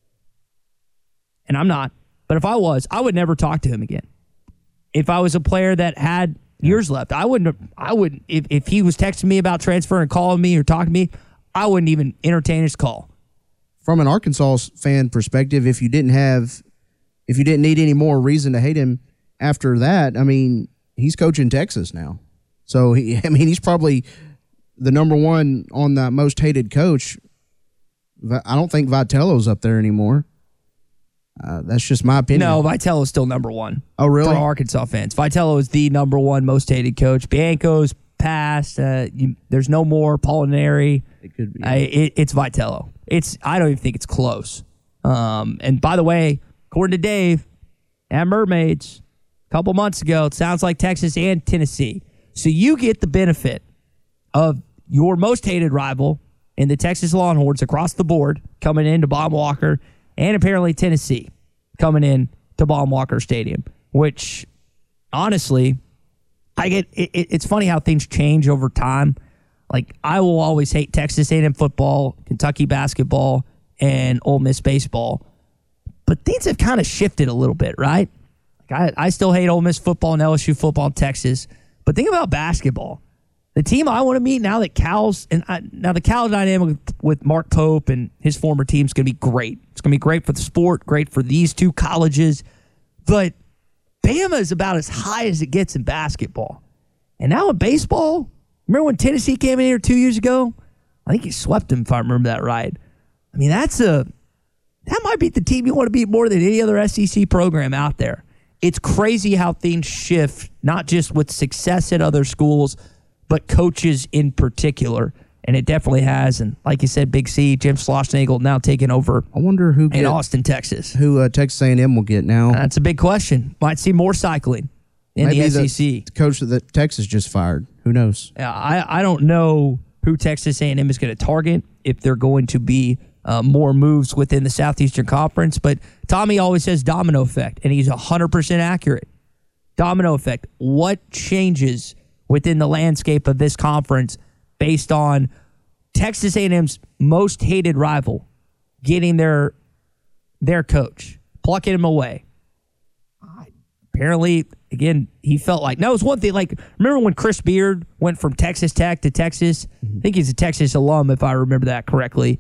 and I'm not, but if I was, I would never talk to him again. If I was a player that had years left, I wouldn't. If he was texting me about transfer and calling me or talking to me, I wouldn't even entertain his call. From an Arkansas fan perspective, if you didn't need any more reason to hate him after that, I mean, he's coaching Texas now. So, he's probably the number one on the most hated coach. I don't think Vitello's up there anymore. That's just my opinion. No, Vitello's still number one. Oh, really? For Arkansas fans. Vitello is the number one most hated coach. Bianco's passed. There's no more Pollinari. It could be. It's Vitello. I don't even think it's close. And by the way, according to Dave, at Mermaids, a couple months ago, it sounds like Texas and Tennessee. So you get the benefit of your most hated rival in the Texas Longhorns across the board coming into Baum-Walker, and apparently Tennessee coming in to Baum-Walker Stadium, which honestly, I get. It's funny how things change over time. Like, I will always hate Texas A&M football, Kentucky basketball, and Ole Miss baseball. But things have kind of shifted a little bit, right? Like, I still hate Ole Miss football and LSU football in Texas. But think about basketball. The team I want to meet now that now the Cal dynamic with Mark Pope and his former team is going to be great. It's going to be great for the sport, great for these two colleges. But Bama is about as high as it gets in basketball. And now in baseball, remember when Tennessee came in here 2 years ago? I think he swept them, if I remember that right. I mean, that's a that might be the team you want to beat more than any other SEC program out there. It's crazy how things shift, not just with success at other schools, but coaches in particular. And it definitely has. And like you said, Big C, Jim Schlossnagle now taking over. I wonder who in Austin, Texas. Who Texas A&M will get now. That's a big question. Might see more cycling in Maybe the SEC. The coach that Texas just fired. Who knows? Yeah, I don't know who Texas A&M is going to target, if they're going to be more moves within the Southeastern Conference. But Tommy always says domino effect, and he's 100% accurate. Domino effect. What changes within the landscape of this conference based on Texas A&M's most hated rival getting their coach, plucking him away? Apparently, again, he felt like, no, it's one thing. Like, remember when Chris Beard went from Texas Tech to Texas? I think he's a Texas alum, if I remember that correctly.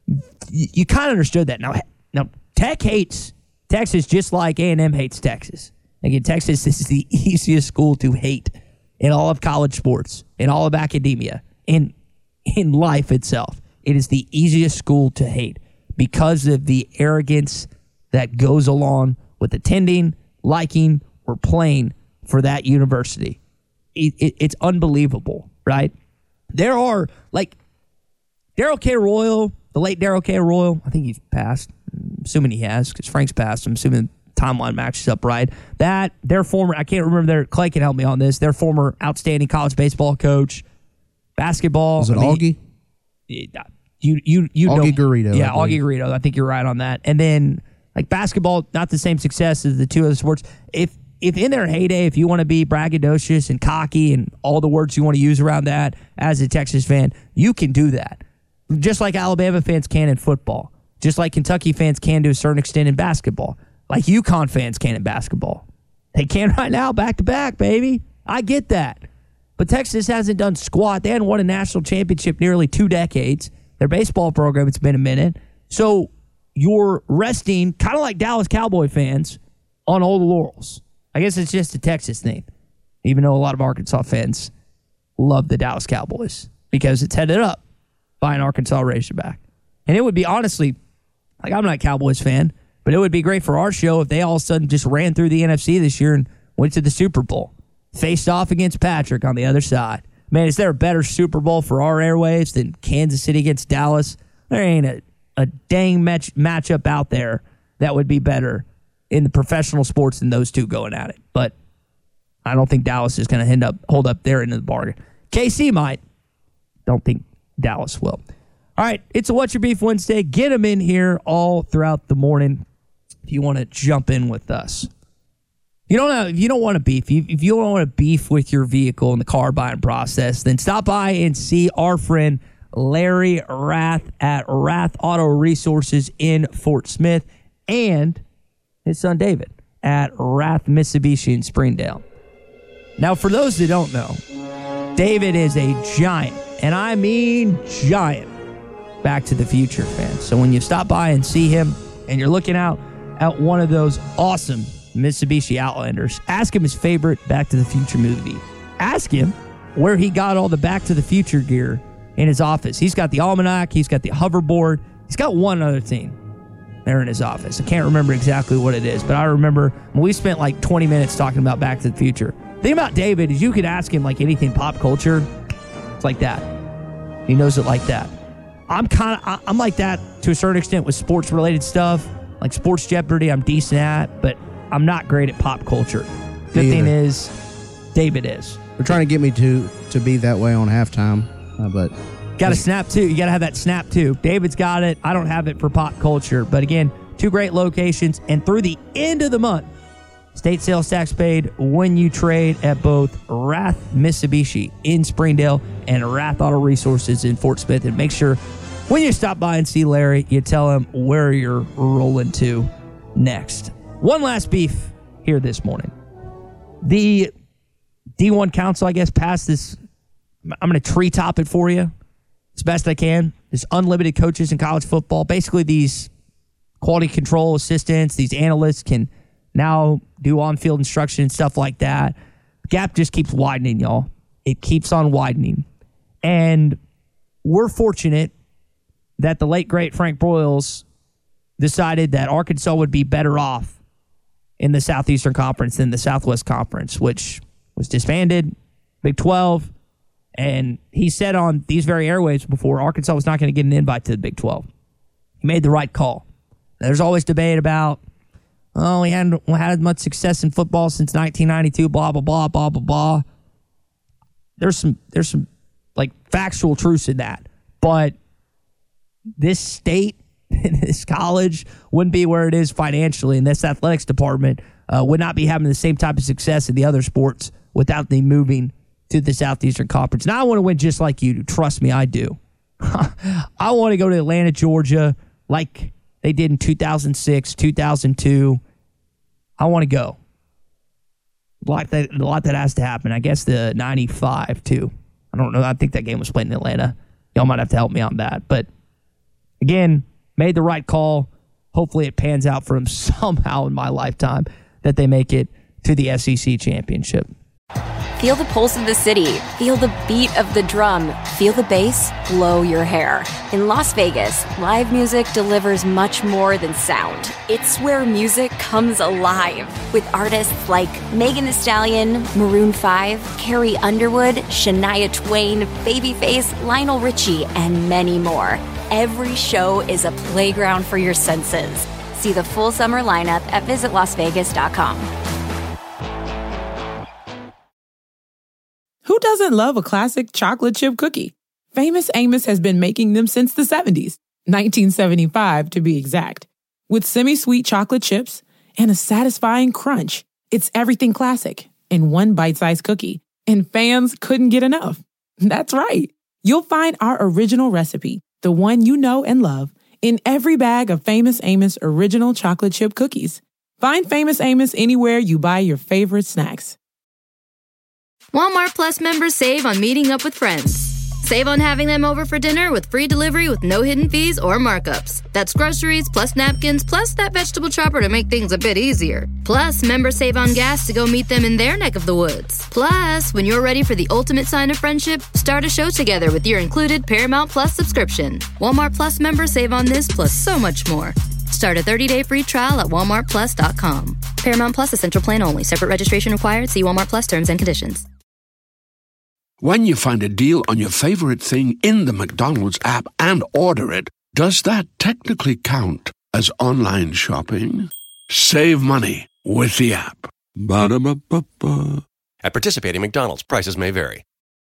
You kind of understood that. Now, Tech hates Texas just like A&M hates Texas. Again, Texas is the easiest school to hate in all of college sports, in all of academia, in life itself. It is the easiest school to hate because of the arrogance that goes along with attending, liking, or playing for that university. It's unbelievable, right? There are, like, Darrell K. Royal, the late Darrell K. Royal, I think he's passed. I'm assuming he has, because Frank's passed. I'm assuming the timeline matches up right. That, their former, I can't remember Clay can help me on this, their former outstanding college baseball coach, basketball. Was it Augie? You Augie know, Garrido. Yeah, Augie Garrido. I think you're right on that. And then, like, basketball, not the same success as the two other sports. If in their heyday, if you want to be braggadocious and cocky and all the words you want to use around that as a Texas fan, you can do that. Just like Alabama fans can in football. Just like Kentucky fans can to a certain extent in basketball. Like UConn fans can in basketball. They can right now, back to back, baby. I get that. But Texas hasn't done squat. They hadn't won a national championship nearly 2 decades. Their baseball program, it's been a minute. So you're resting, kind of like Dallas Cowboy fans, on all the laurels. I guess it's just a Texas thing, even though a lot of Arkansas fans love the Dallas Cowboys because it's headed up by an Arkansas Razorback. And it would be, honestly, like, I'm not a Cowboys fan, but it would be great for our show if they all of a sudden just ran through the NFC this year and went to the Super Bowl, faced off against Patrick on the other side. Man, is there a better Super Bowl for our airwaves than Kansas City against Dallas? There ain't a dang matchup out there that would be better in the professional sports than those two going at it. But I don't think Dallas is going to hold up their end of the bargain. KC might. Don't think Dallas will. All right, it's a What's Your Beef Wednesday. Get them in here all throughout the morning if you want to jump in with us. If you don't want to beef, if you don't want to beef with your vehicle in the car buying process, then stop by and see our friend Larry Rath at Rath Auto Resources in Fort Smith and his son David at Rath Mitsubishi in Springdale. Now, for those that don't know, David is a giant, and I mean giant, Back to the Future fan. So when you stop by and see him and you're looking out at one of those awesome Mitsubishi Outlanders, ask him his favorite Back to the Future movie. Ask him where he got all the Back to the Future gear in his office. He's got the almanac, he's got the hoverboard, he's got one other thing there in his office. I can't remember exactly what it is, but I remember when we spent like 20 minutes talking about Back to the Future. The thing about David is you could ask him like anything pop culture. It's like that. He knows it like that. I'm like that to a certain extent with sports related stuff, like Sports Jeopardy. I'm decent at, but I'm not great at pop culture. Good thing is, David is. They're trying to get me to be that way on halftime, but got to snap too. You got to have that snap too. David's got it. I don't have it for pop culture, but again, 2 great locations, and through the end of the month, state sales tax paid when you trade at both Rath Mitsubishi in Springdale and Rath Auto Resources in Fort Smith. And make sure when you stop by and see Larry, you tell him where you're rolling to next. One last beef here this morning. The D1 Council, I guess, passed this. I'm going to treetop it for you as best I can. There's unlimited coaches in college football. Basically, these quality control assistants, these analysts can now do on-field instruction and stuff like that. The gap just keeps widening, y'all. It keeps on widening. And we're fortunate that the late, great Frank Broyles decided that Arkansas would be better off in the Southeastern Conference than the Southwest Conference, which was disbanded, Big 12. And he said on these very airwaves before, Arkansas was not going to get an invite to the Big 12. He made the right call. There's always debate about, he hadn't had much success in football since 1992, blah, blah, blah, blah, blah, blah. There's some like factual truths in that. But this state, this college wouldn't be where it is financially, and this athletics department would not be having the same type of success in the other sports without them moving to the Southeastern Conference. Now I want to win just like you do. Trust me, I do. I want to go to Atlanta, Georgia, like they did in 2006, 2002. I want to go. A lot that has to happen. I guess the 95, too. I don't know. I think that game was played in Atlanta. Y'all might have to help me on that. But, again, made the right call. Hopefully it pans out for him somehow in my lifetime that they make it to the SEC championship. Feel the pulse of the city. Feel the beat of the drum. Feel the bass blow your hair. In Las Vegas, live music delivers much more than sound. It's where music comes alive with artists like Megan Thee Stallion, Maroon 5, Carrie Underwood, Shania Twain, Babyface, Lionel Richie, and many more. Every show is a playground for your senses. See the full summer lineup at visitlasvegas.com. Who doesn't love a classic chocolate chip cookie? Famous Amos has been making them since the 70s, 1975 to be exact. With semi-sweet chocolate chips and a satisfying crunch, it's everything classic in one bite-sized cookie, and fans couldn't get enough. That's right. You'll find our original recipe, the one you know and love, in every bag of Famous Amos original chocolate chip cookies. Find Famous Amos anywhere you buy your favorite snacks. Walmart Plus members save on meeting up with friends. Save on having them over for dinner with free delivery with no hidden fees or markups. That's groceries plus napkins plus that vegetable chopper to make things a bit easier. Plus, members save on gas to go meet them in their neck of the woods. Plus, when you're ready for the ultimate sign of friendship, start a show together with your included Paramount Plus subscription. Walmart Plus members save on this plus so much more. Start a 30-day free trial at walmartplus.com. Paramount Plus Essential Plan only. Separate registration required. See Walmart Plus terms and conditions. When you find a deal on your favorite thing in the McDonald's app and order it, does that technically count as online shopping? Save money with the app. Ba-da-ba-ba-ba. At participating McDonald's, prices may vary.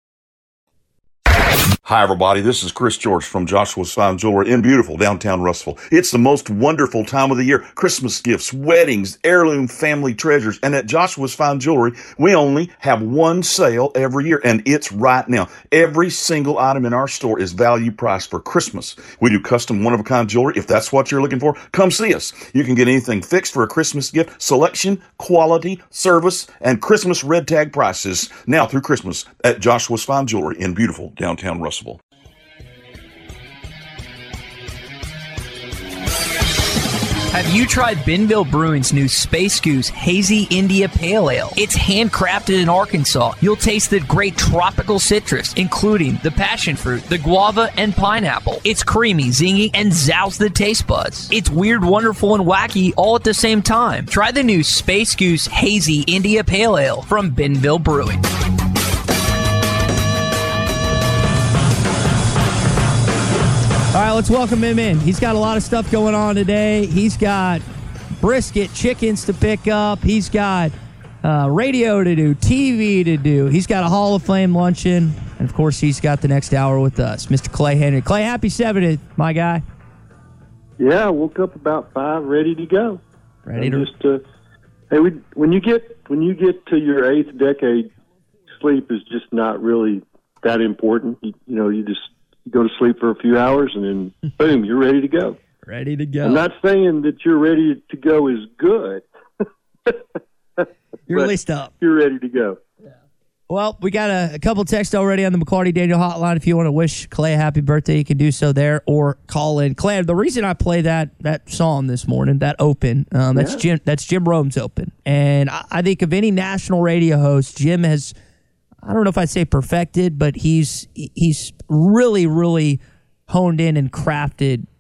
Hi, everybody. This is Chris George from Joshua's Fine Jewelry in beautiful downtown Russellville. It's the most wonderful time of the year. Christmas gifts, weddings, heirloom family treasures. And at Joshua's Fine Jewelry, we only have one sale every year, and it's right now. Every single item in our store is value priced for Christmas. We do custom one-of-a-kind jewelry. If that's what you're looking for, come see us. You can get anything fixed for a Christmas gift. Selection, quality, service, and Christmas red tag prices now through Christmas at Joshua's Fine Jewelry in beautiful downtown Russellville. Have you tried Benville Brewing's new Space Goose Hazy India Pale Ale? It's handcrafted in Arkansas. You'll taste the great tropical citrus, including the passion fruit, the guava, and pineapple. It's creamy, zingy, and zounds the taste buds. It's weird, wonderful, and wacky all at the same time. Try the new Space Goose Hazy India Pale Ale from Benville Brewing. All right, let's welcome him in. He's got a lot of stuff going on today. He's got brisket, chickens to pick up. He's got radio to do, TV to do. He's got a Hall of Fame luncheon. And, of course, he's got the next hour with us, Mr. Clay Henry. Clay, happy 70th, my guy. Yeah, I woke up about 5, ready to go. Ready to... Hey, when you get to your 8th decade, sleep is just not really that important. You just go to sleep for a few hours, and then, boom, you're ready to go. Ready to go. I'm not saying that you're ready to go is good. You're at least up. You're ready to go. Yeah. Well, we got a couple texts already on the McCarty Daniel hotline. If you want to wish Clay a happy birthday, you can do so there or call in. Clay, the reason I play that song this morning, that open, that's Jim Rome's Open. And I think of any national radio host, Jim has, I don't know if I'd say perfected, but he's really, really honed in and crafted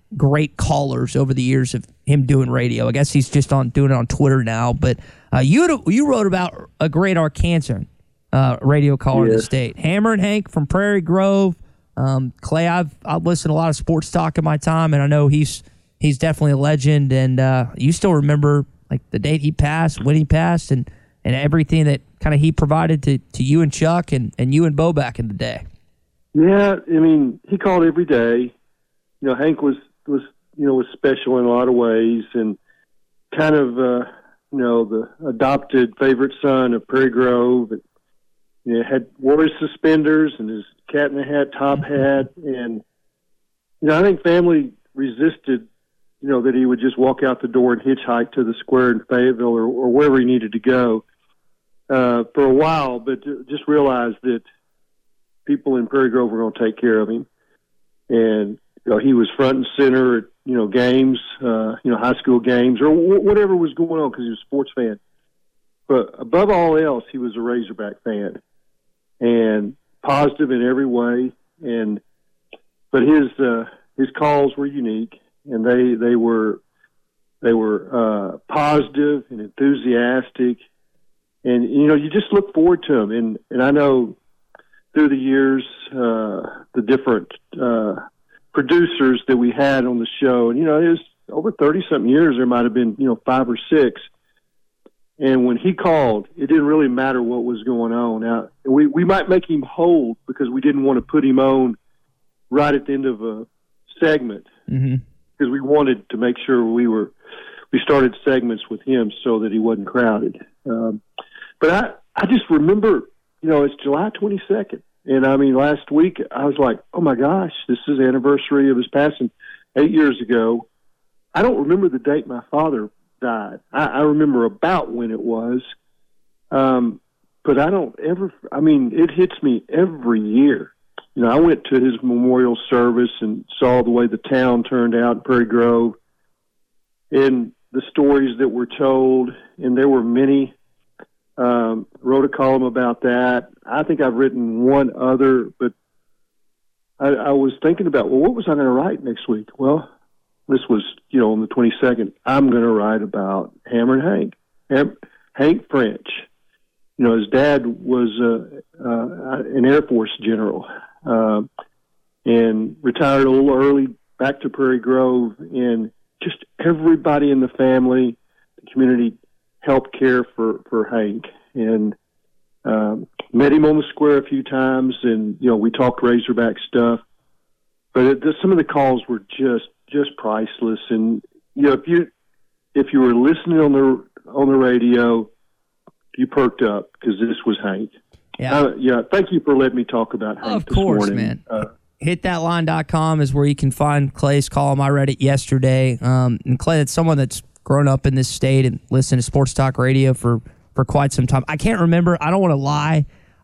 great callers over the years of him doing radio. I guess he's just doing it on Twitter now. But you wrote about a great Arkansan radio caller in the state, Hammer and Hank from Prairie Grove. Clay, I've listened to a lot of sports talk in my time, and I know he's definitely a legend. And you still remember like the date he passed, when he passed, and everything that kind of he provided to you and Chuck and you and Bo back in the day. Yeah, I mean, he called every day. You know, Hank was special in a lot of ways, and kind of the adopted favorite son of Prairie Grove. And, wore his suspenders and his cat in the hat top hat, and I think family resisted that he would just walk out the door and hitchhike to the square in Fayetteville or wherever he needed to go for a while, but just realized that people in Prairie Grove were going to take care of him. And he was front and center at games, high school games or whatever was going on because he was a sports fan. But above all else, he was a Razorback fan and positive in every way. But his calls were unique, and they were positive and enthusiastic, and you just look forward to him. And I know through the years, the different producers that we had on the show, and it was over 30-something years. There might have been 5 or 6. And when he called, it didn't really matter what was going on. Now, we might make him hold because we didn't want to put him on right at the end of a segment because we wanted to make sure we started segments with him so that he wasn't crowded. But I just remember, it's July 22nd. And I mean, last week I was like, oh my gosh, this is the anniversary of his passing 8 years ago. I don't remember the date my father died. I remember about when it was. But I don't ever, it hits me every year. I went to his memorial service and saw the way the town turned out in Prairie Grove and the stories that were told, and there were many. Wrote a column about that. I think I've written one other, but I was thinking about, what was I going to write next week? Well, this was, on the 22nd, I'm going to write about Hammer and Hank. Hank French. His dad was an Air Force general and retired a little early back to Prairie Grove, and just everybody in the family, the community helped care for Hank. And met him on the square a few times, and, we talked Razorback stuff. But some of the calls were just priceless. And if you were listening on the radio, you perked up because this was Hank. Yeah. Thank you for letting me talk about Hank. Of course, man. HitThatLine.com is where you can find Clay's column. I read it yesterday. And Clay, that's someone that's grown up in this state and listened to sports talk radio for quite some time. I can't remember. I don't want to lie.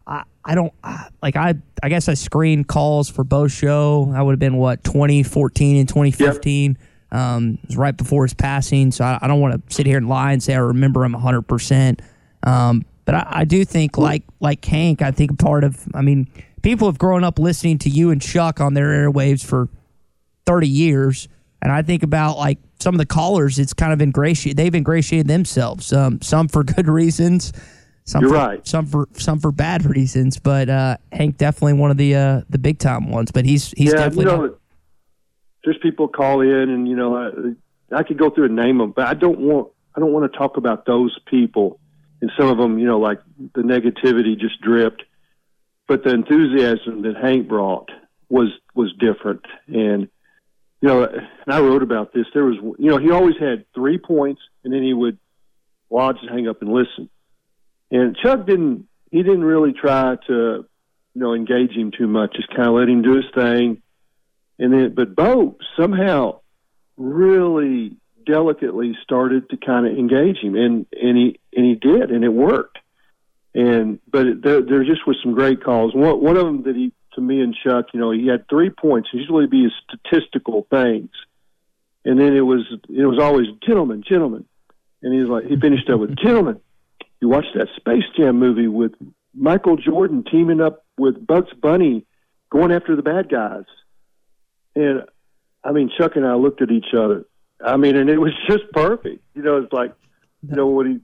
I guess I screened calls for Bo's show. I would have been 2014 and 2015. Yep. It was right before his passing, so I don't want to sit here and lie and say I remember him 100%. But I do think like Hank, I think people have grown up listening to you and Chuck on their airwaves for 30 years. And I think about some of the callers, it's kind of they've ingratiated themselves. Some for good reasons, some for bad reasons. But Hank definitely one of the big time ones. But he's definitely there's people call in, and I could go through and name them, but I don't want to talk about those people. And some of them, like the negativity just dripped, but the enthusiasm that Hank brought was different. And and I wrote about this. There was, he always had 3 points, and then he would watch and hang up and listen. And Chuck didn't really try to, engage him too much. Just kind of let him do his thing. But Bo somehow really delicately started to kind of engage him, and he did, and it worked. But there just was some great calls. One of them that to me and Chuck, he had 3 points. Usually be statistical things. And then it was always gentlemen. And he finished up with gentlemen. You watched that Space Jam movie with Michael Jordan teaming up with Bugs Bunny going after the bad guys. And Chuck and I looked at each other. And it was just perfect. It's like, when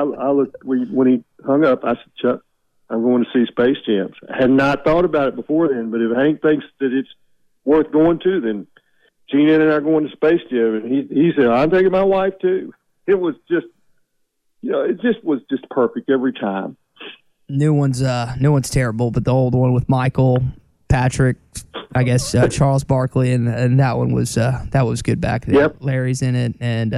he hung up, I said, Chuck, I'm going to see Space Jams. I had not thought about it before then, but if Hank thinks that it's worth going to, then Gina and I are going to Space Jam. And he said, I'm taking my wife too. It was just, it just was just perfect every time. New one's terrible, but the old one with Michael, Patrick, I guess Charles Barkley, and that one was good back then. Yep. Larry's in it, and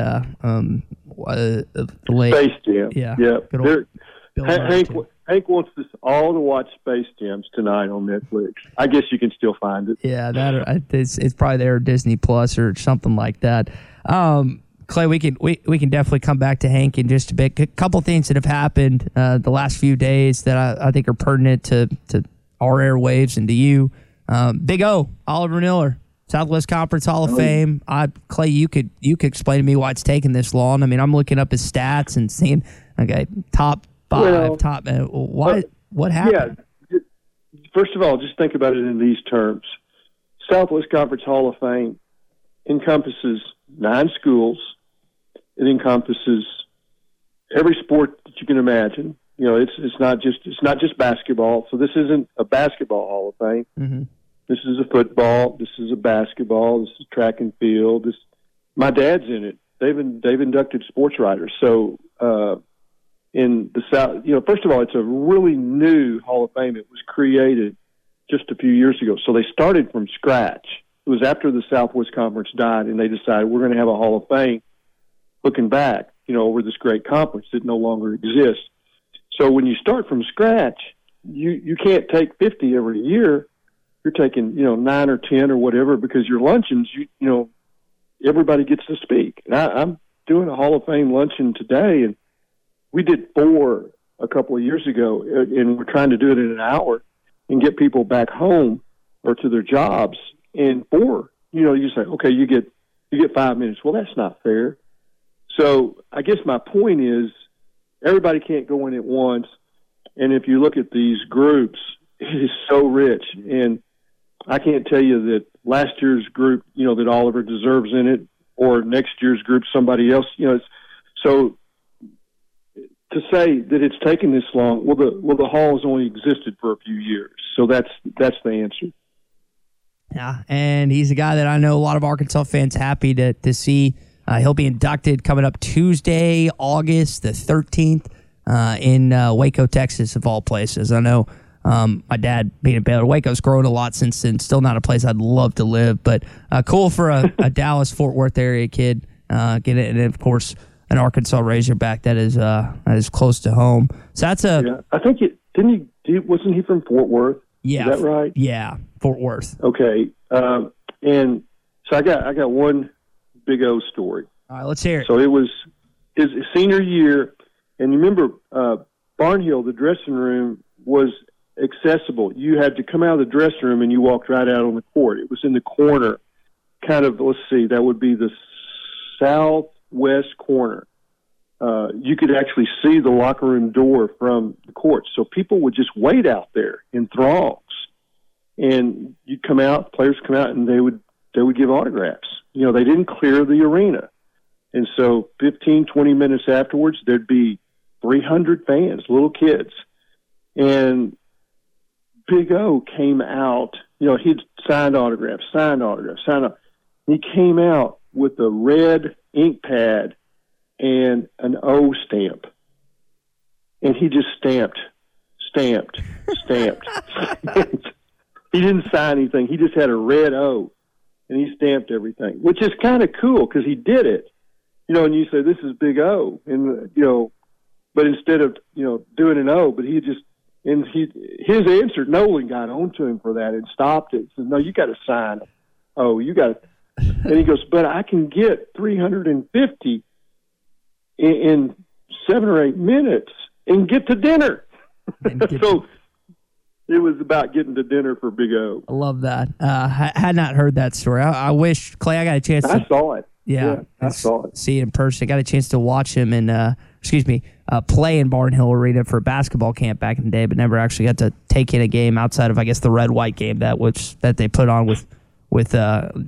the late Space Jam. Yeah. Yep. Good old Bill Hank wants us all to watch Space Jams tonight on Netflix. I guess you can still find it. Yeah, it's probably there, Disney Plus or something like that. Clay, we can definitely come back to Hank in just a bit. A couple things that have happened the last few days that I think are pertinent to our airwaves and to you. Big O, Oliver Miller, Southwest Conference Hall of Fame. Clay, you could explain to me why it's taken this long. I'm looking up his stats and seeing top five, what happened? Yeah. First of all, just think about it in these terms. Southwest Conference Hall of Fame encompasses 9 schools. It encompasses every sport that you can imagine. It's not just basketball. So this isn't a basketball Hall of Fame. Mm-hmm. This is a football. This is a basketball. This is track and field. My dad's in it. They've inducted sports writers. So in the South, first of all, it's a really new Hall of Fame. It was created just a few years ago. So they started from scratch. It was after the Southwest Conference died, and they decided we're going to have a Hall of Fame looking back, over this great conference that no longer exists. So when you start from scratch, you can't take 50 every year. You're taking, 9 or 10 or whatever, because your luncheons, everybody gets to speak. And I'm doing a Hall of Fame luncheon today, and we did 4 a couple of years ago, and we're trying to do it in an hour and get people back home or to their jobs. And 4, you say, okay, you get 5 minutes. Well, that's not fair. So I guess my point is everybody can't go in at once. And if you look at these groups, it is so rich. And I can't tell you that last year's group, that Oliver deserves in it, or next year's group, somebody else, so to say that it's taken this long, the hall has only existed for a few years. So that's the answer. Yeah, and he's a guy that I know a lot of Arkansas fans happy to see. He'll be inducted coming up Tuesday, August the 13th, in Waco, Texas, of all places. I know my dad being in Baylor, Waco's grown a lot since then. Still not a place I'd love to live, but cool for a Dallas-Fort Worth area kid. Get it, and of course an Arkansas Razorback that is close to home. So that's I think wasn't he from Fort Worth? Yeah, is that right? Yeah, Fort Worth. Okay, and so I got one Big O story. All right, let's hear it. So it was his senior year, and you remember Barnhill, the dressing room was accessible. You had to come out of the dressing room and you walked right out on the court. It was in the corner, kind of, that would be the southwest corner. You could actually see the locker room door from the court. So people would just wait out there in throngs. And you'd come out, players come out, and they would give autographs. They didn't clear the arena. And so 15, 20 minutes afterwards, there'd be 300 fans, little kids. And Big O came out, he'd signed autographs. He came out with a red ink pad and an O stamp. And he just stamped. He didn't sign anything. He just had a red O, and he stamped everything, which is kind of cool because he did it. And you say, this is Big O. And, but instead of, doing an O, but his answer, Nolan got onto him for that and stopped it. He said, no, you got to sign it. Oh, you got to. And he goes, but I can get 350 in 7 or 8 minutes and get to dinner. So it was about getting to dinner for Big O. I love that. Had not heard that story. I wish, Clay, I got a chance I saw it. Yeah, I saw it. See it in person. I got a chance to watch him play in Barnhill Arena for a basketball camp back in the day, but never actually got to take in a game outside of, I guess, the red-white game that they put on with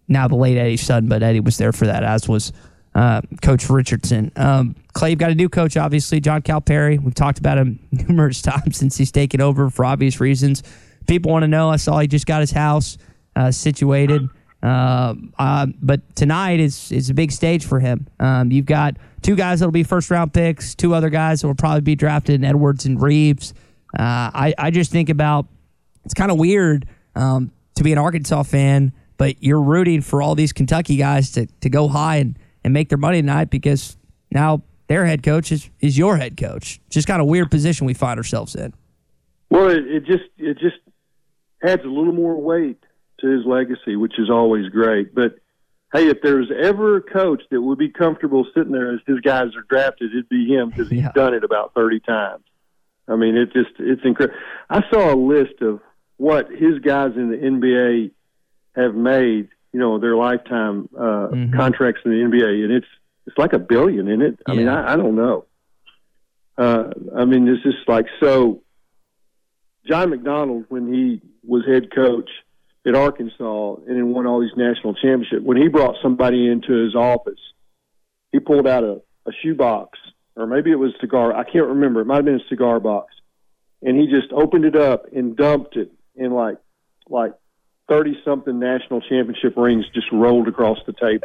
now the late Eddie's son, but Eddie was there for that, as was Coach Richardson. Clay, you've got a new coach, obviously, John Calipari. We've talked about him numerous times since he's taken over for obvious reasons. People want to know. I saw he just got his house situated. But tonight is a big stage for him. You've got two guys that'll be first-round picks, two other guys that will probably be drafted in Edwards and Reeves. I just think about, it's kind of weird to be an Arkansas fan, but you're rooting for all these Kentucky guys to go high and make their money tonight because now their head coach is your head coach. Just kind of weird position we find ourselves in. Well, it just adds a little more weight to his legacy, which is always great. But hey, if there's ever a coach that would be comfortable sitting there as his guys are drafted, it'd be him because he's done it about 30 times. I mean, it's incredible. I saw a list of what his guys in the NBA have made, their lifetime contracts in the NBA, and it's like $1 billion, isn't it? I mean, I don't know. I mean, it's just like, so John McDonald, when he was head coach at Arkansas and then won all these national championships, when he brought somebody into his office, he pulled out a shoebox, or maybe it was a cigar. I can't remember. It might have been a cigar box. And he just opened it up and dumped it in like 30-something national championship rings just rolled across the table.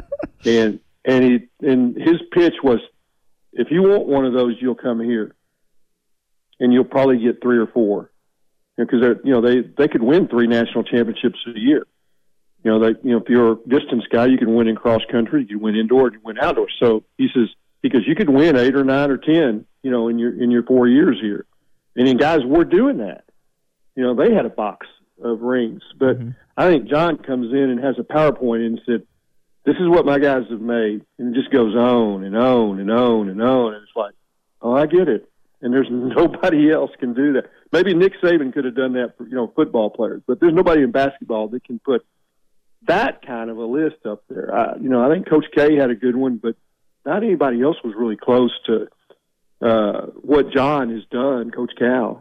and his pitch was, if you want one of those, you'll come here. And you'll probably get 3 or 4. Because they could win 3 national championships a year. If you're a distance guy, you can win in cross country, you can win indoor, you can win outdoor. So he says, because you could win 8 or 9 or 10, in your 4 years here. And then guys were doing that. They had a box of rings. But I think John comes in and has a PowerPoint and said, this is what my guys have made. And it just goes on and on and on and on. And it's like, oh, I get it. And there's nobody else can do that. Maybe Nick Saban could have done that for, football players. But there's nobody in basketball that can put that kind of a list up there. I think Coach K had a good one, but not anybody else was really close to what John has done, Coach Cal.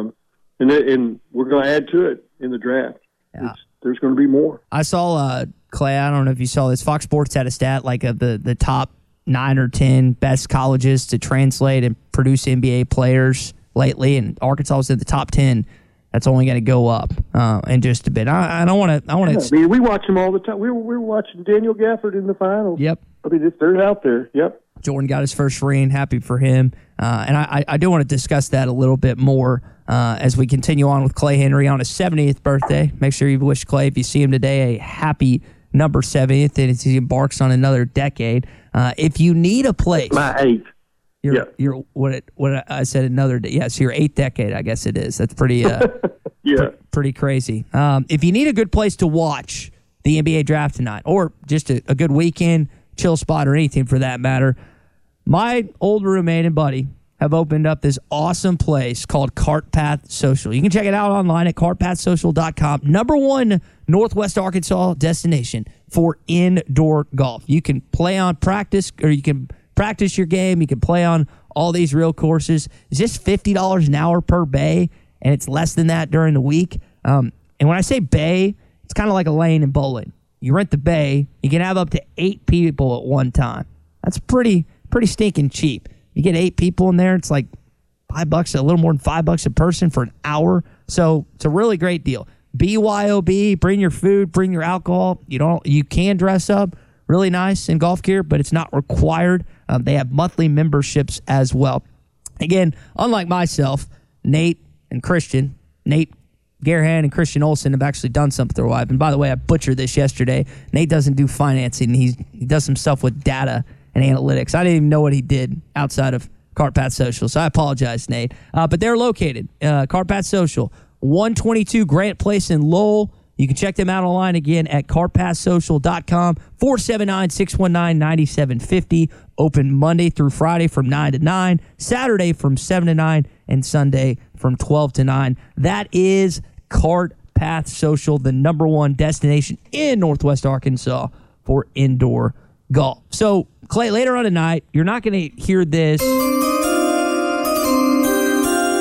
And we're going to add to it in the draft. Yeah. There's going to be more. I saw, Clay, I don't know if you saw this, Fox Sports had a stat like of the top 9 or 10 best colleges to translate and produce NBA players lately, and Arkansas was in the top 10. That's only going to go up in just a bit. I don't want to. I mean, we watch them all the time. We were watching Daniel Gafford in the finals. Yep. I mean, they're out there. Yep. Jordan got his first ring. Happy for him. And I do want to discuss that a little bit more as we continue on with Clay Henry on his 70th birthday. Make sure you wish Clay, if you see him today, a happy number 70th, and as he embarks on another decade. If you need a place, my 8th. You're what I said, another day. Yes, your 8th decade, I guess it is. That's pretty pretty crazy. If you need a good place to watch the NBA draft tonight, or just a good weekend chill spot, or anything for that matter, my old roommate and buddy have opened up this awesome place called Cart Path Social. You can check it out online at cartpathsocial.com. #1 Northwest Arkansas destination for indoor golf. You can play on practice, or you can practice your game. You can play on all these real courses. It's just $50 an hour per bay, and it's less than that during the week. And when I say bay, it's kind of like a lane in bowling. You rent the bay, you can have up to 8 people at one time. That's pretty stinking cheap. You get 8 people in there, it's like $5, a little more than $5 a person for an hour. So it's a really great deal. BYOB, bring your food, bring your alcohol. You can dress up really nice in golf gear, but it's not required. They have monthly memberships as well. Again, unlike myself, Nate and Christian, Nate Garahan and Christian Olsen have actually done something with their wife. And by the way, I butchered this yesterday. Nate doesn't do financing. He does some stuff with data and analytics. I didn't even know what he did outside of Cart Path Social, so I apologize, Nate. But they're located, Cart Path Social, 122 Grant Place in Lowell. You can check them out online again at cartpathsocial.com, 479-619-9750. Open Monday through Friday from 9 to 9, Saturday from 7 to 9, and Sunday from 12 to 9. That is Cart Path Social, the #1 destination in Northwest Arkansas for indoor golf. So, Clay, later on tonight, you're not going to hear this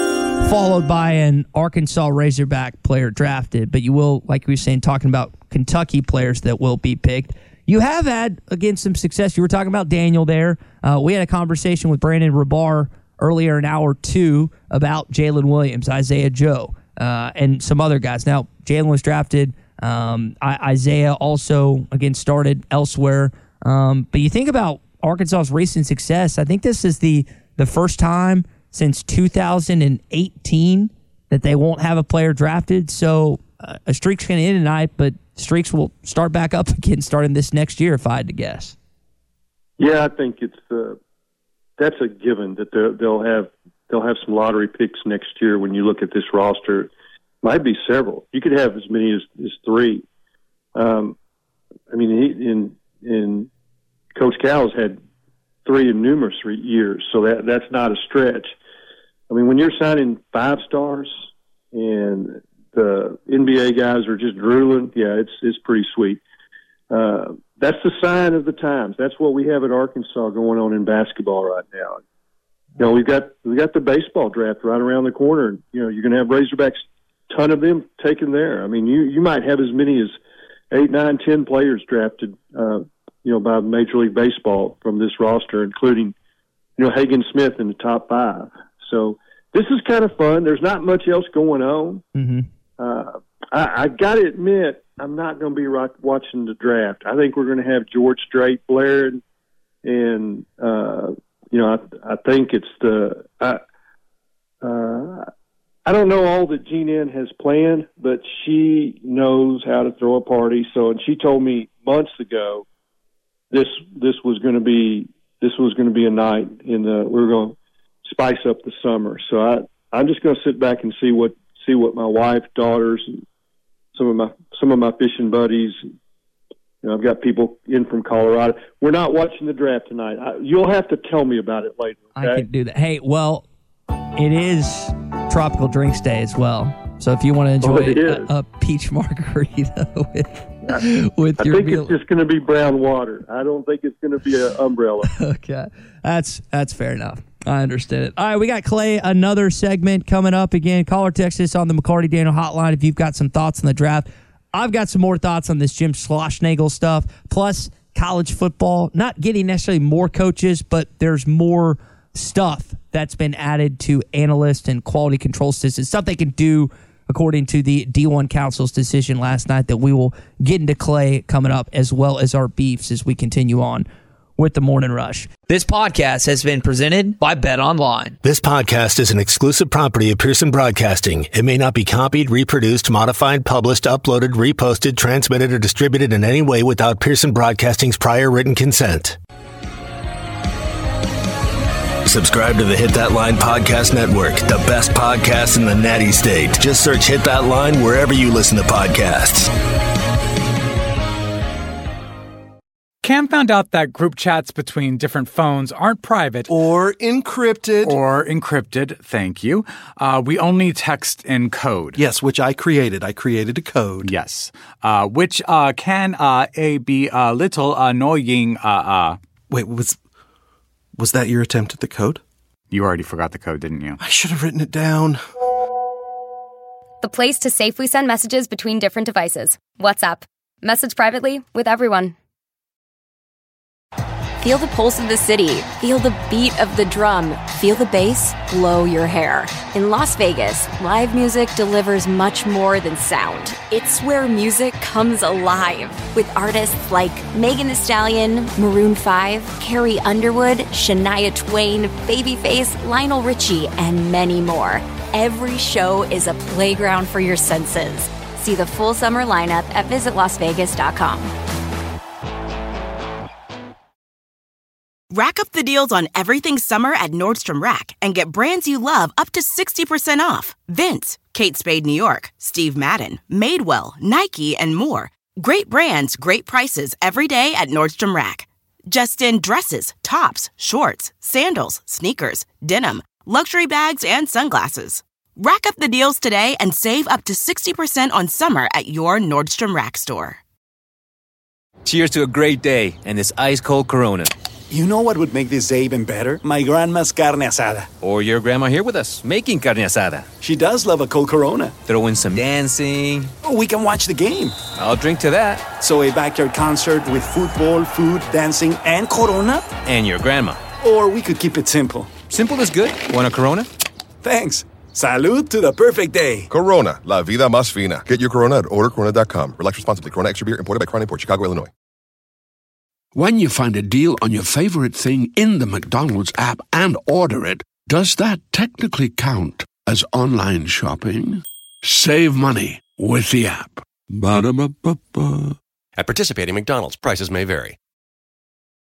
followed by an Arkansas Razorback player drafted, but you will, like we were saying, talking about Kentucky players that will be picked. You have had, again, some success. You were talking about Daniel there. We had a conversation with Brandon Rabar earlier in hour 2 about Jalen Williams, Isaiah Joe, and some other guys. Now, Jalen was drafted. Isaiah also, again, started elsewhere. But you think about Arkansas's recent success, I think this is the first time since 2018 that they won't have a player drafted. So a streak's going to end tonight, but streaks will start back up again starting this next year, if I had to guess. Yeah, I think that's a given that they'll have some lottery picks next year. When you look at this roster, might be several. You could have as many as 3. I mean, in Coach Cal's had 3 in numerous years, so that's not a stretch. I mean, when you're signing 5 stars and the NBA guys are just drooling, yeah, it's pretty sweet. That's the sign of the times. That's what we have at Arkansas going on in basketball right now. You know, we've got the baseball draft right around the corner. You know, you're going to have Razorbacks, ton of them taken there. I mean, you might have as many as 8, 9, 10 players drafted, by Major League Baseball from this roster, including, Hagen Smith in the top 5. So this is kind of fun. There's not much else going on. Mm-hmm. I got to admit, I'm not going to be watching the draft. I think we're going to have George Strait, Blair, and I think it's I don't know all that Jean Ann has planned, but she knows how to throw a party. So, and she told me months ago this was going to be a night we were going to spice up the summer. So I'm just going to sit back and see what my wife, daughters, and some of my fishing buddies. I've got people in from Colorado. We're not watching the draft tonight. You'll have to tell me about it later. Okay? I can do that. Hey, well, it is Tropical Drinks Day as well. So if you want to enjoy a peach margarita with your meal. It's just going to be brown water. I don't think it's going to be an umbrella. Okay. That's fair enough. I understand it. All right, we got Clay, another segment coming up. Again, call or text us on the McCarty Daniel hotline if you've got some thoughts on the draft. I've got some more thoughts on this Jim Schlossnagle stuff, plus college football. Not getting necessarily more coaches, but there's more stuff that's been added to analysts and quality control systems, stuff they can do according to the D1 Council's decision last night that we will get into Clay coming up, as well as our beefs as we continue on with the Morning Rush. This podcast has been presented by BetOnline. This podcast is an exclusive property of Pearson Broadcasting. It may not be copied, reproduced, modified, published, uploaded, reposted, transmitted, or distributed in any way without Pearson Broadcasting's prior written consent. Subscribe to the Hit That Line Podcast Network, the best podcast in the Natty State. Just search Hit That Line wherever you listen to podcasts. Cam found out that group chats between different phones aren't private. Or encrypted. Thank you. We only text in code. Yes, which I created. I created a code. Yes. Which can be a little annoying. Wait, was that your attempt at the code? You already forgot the code, didn't you? I should have written it down. The place to safely send messages between different devices. WhatsApp. Message privately with everyone. Feel the pulse of the city. Feel the beat of the drum. Feel the bass blow your hair. In Las Vegas, live music delivers much more than sound. It's where music comes alive with artists like Megan Thee Stallion, Maroon 5, Carrie Underwood, Shania Twain, Babyface, Lionel Richie, and many more. Every show is a playground for your senses. See the full summer lineup at visitlasvegas.com. Rack up the deals on everything summer at Nordstrom Rack and get brands you love up to 60% off. Vince, Kate Spade New York, Steve Madden, Madewell, Nike, and more. Great brands, great prices every day at Nordstrom Rack. Just in dresses, tops, shorts, sandals, sneakers, denim, luxury bags, and sunglasses. Rack up the deals today and save up to 60% on summer at your Nordstrom Rack store. Cheers to a great day and this ice-cold Corona. You know what would make this day even better? My grandma's carne asada. Or your grandma here with us, making carne asada. She does love a cold Corona. Throw in some dancing. We can watch the game. I'll drink to that. So a backyard concert with football, food, dancing, and Corona? And your grandma. Or we could keep it simple. Simple is good. Want a Corona? Thanks. Salud to the perfect day. Corona, la vida más fina. Get your Corona at ordercorona.com. Relax responsibly. Corona Extra Beer, imported by Crown Imports, Chicago, Illinois. When you find a deal on your favorite thing in the McDonald's app and order it, does that technically count as online shopping? Save money with the app. Ba-da-ba-ba-ba. At participating McDonald's, prices may vary.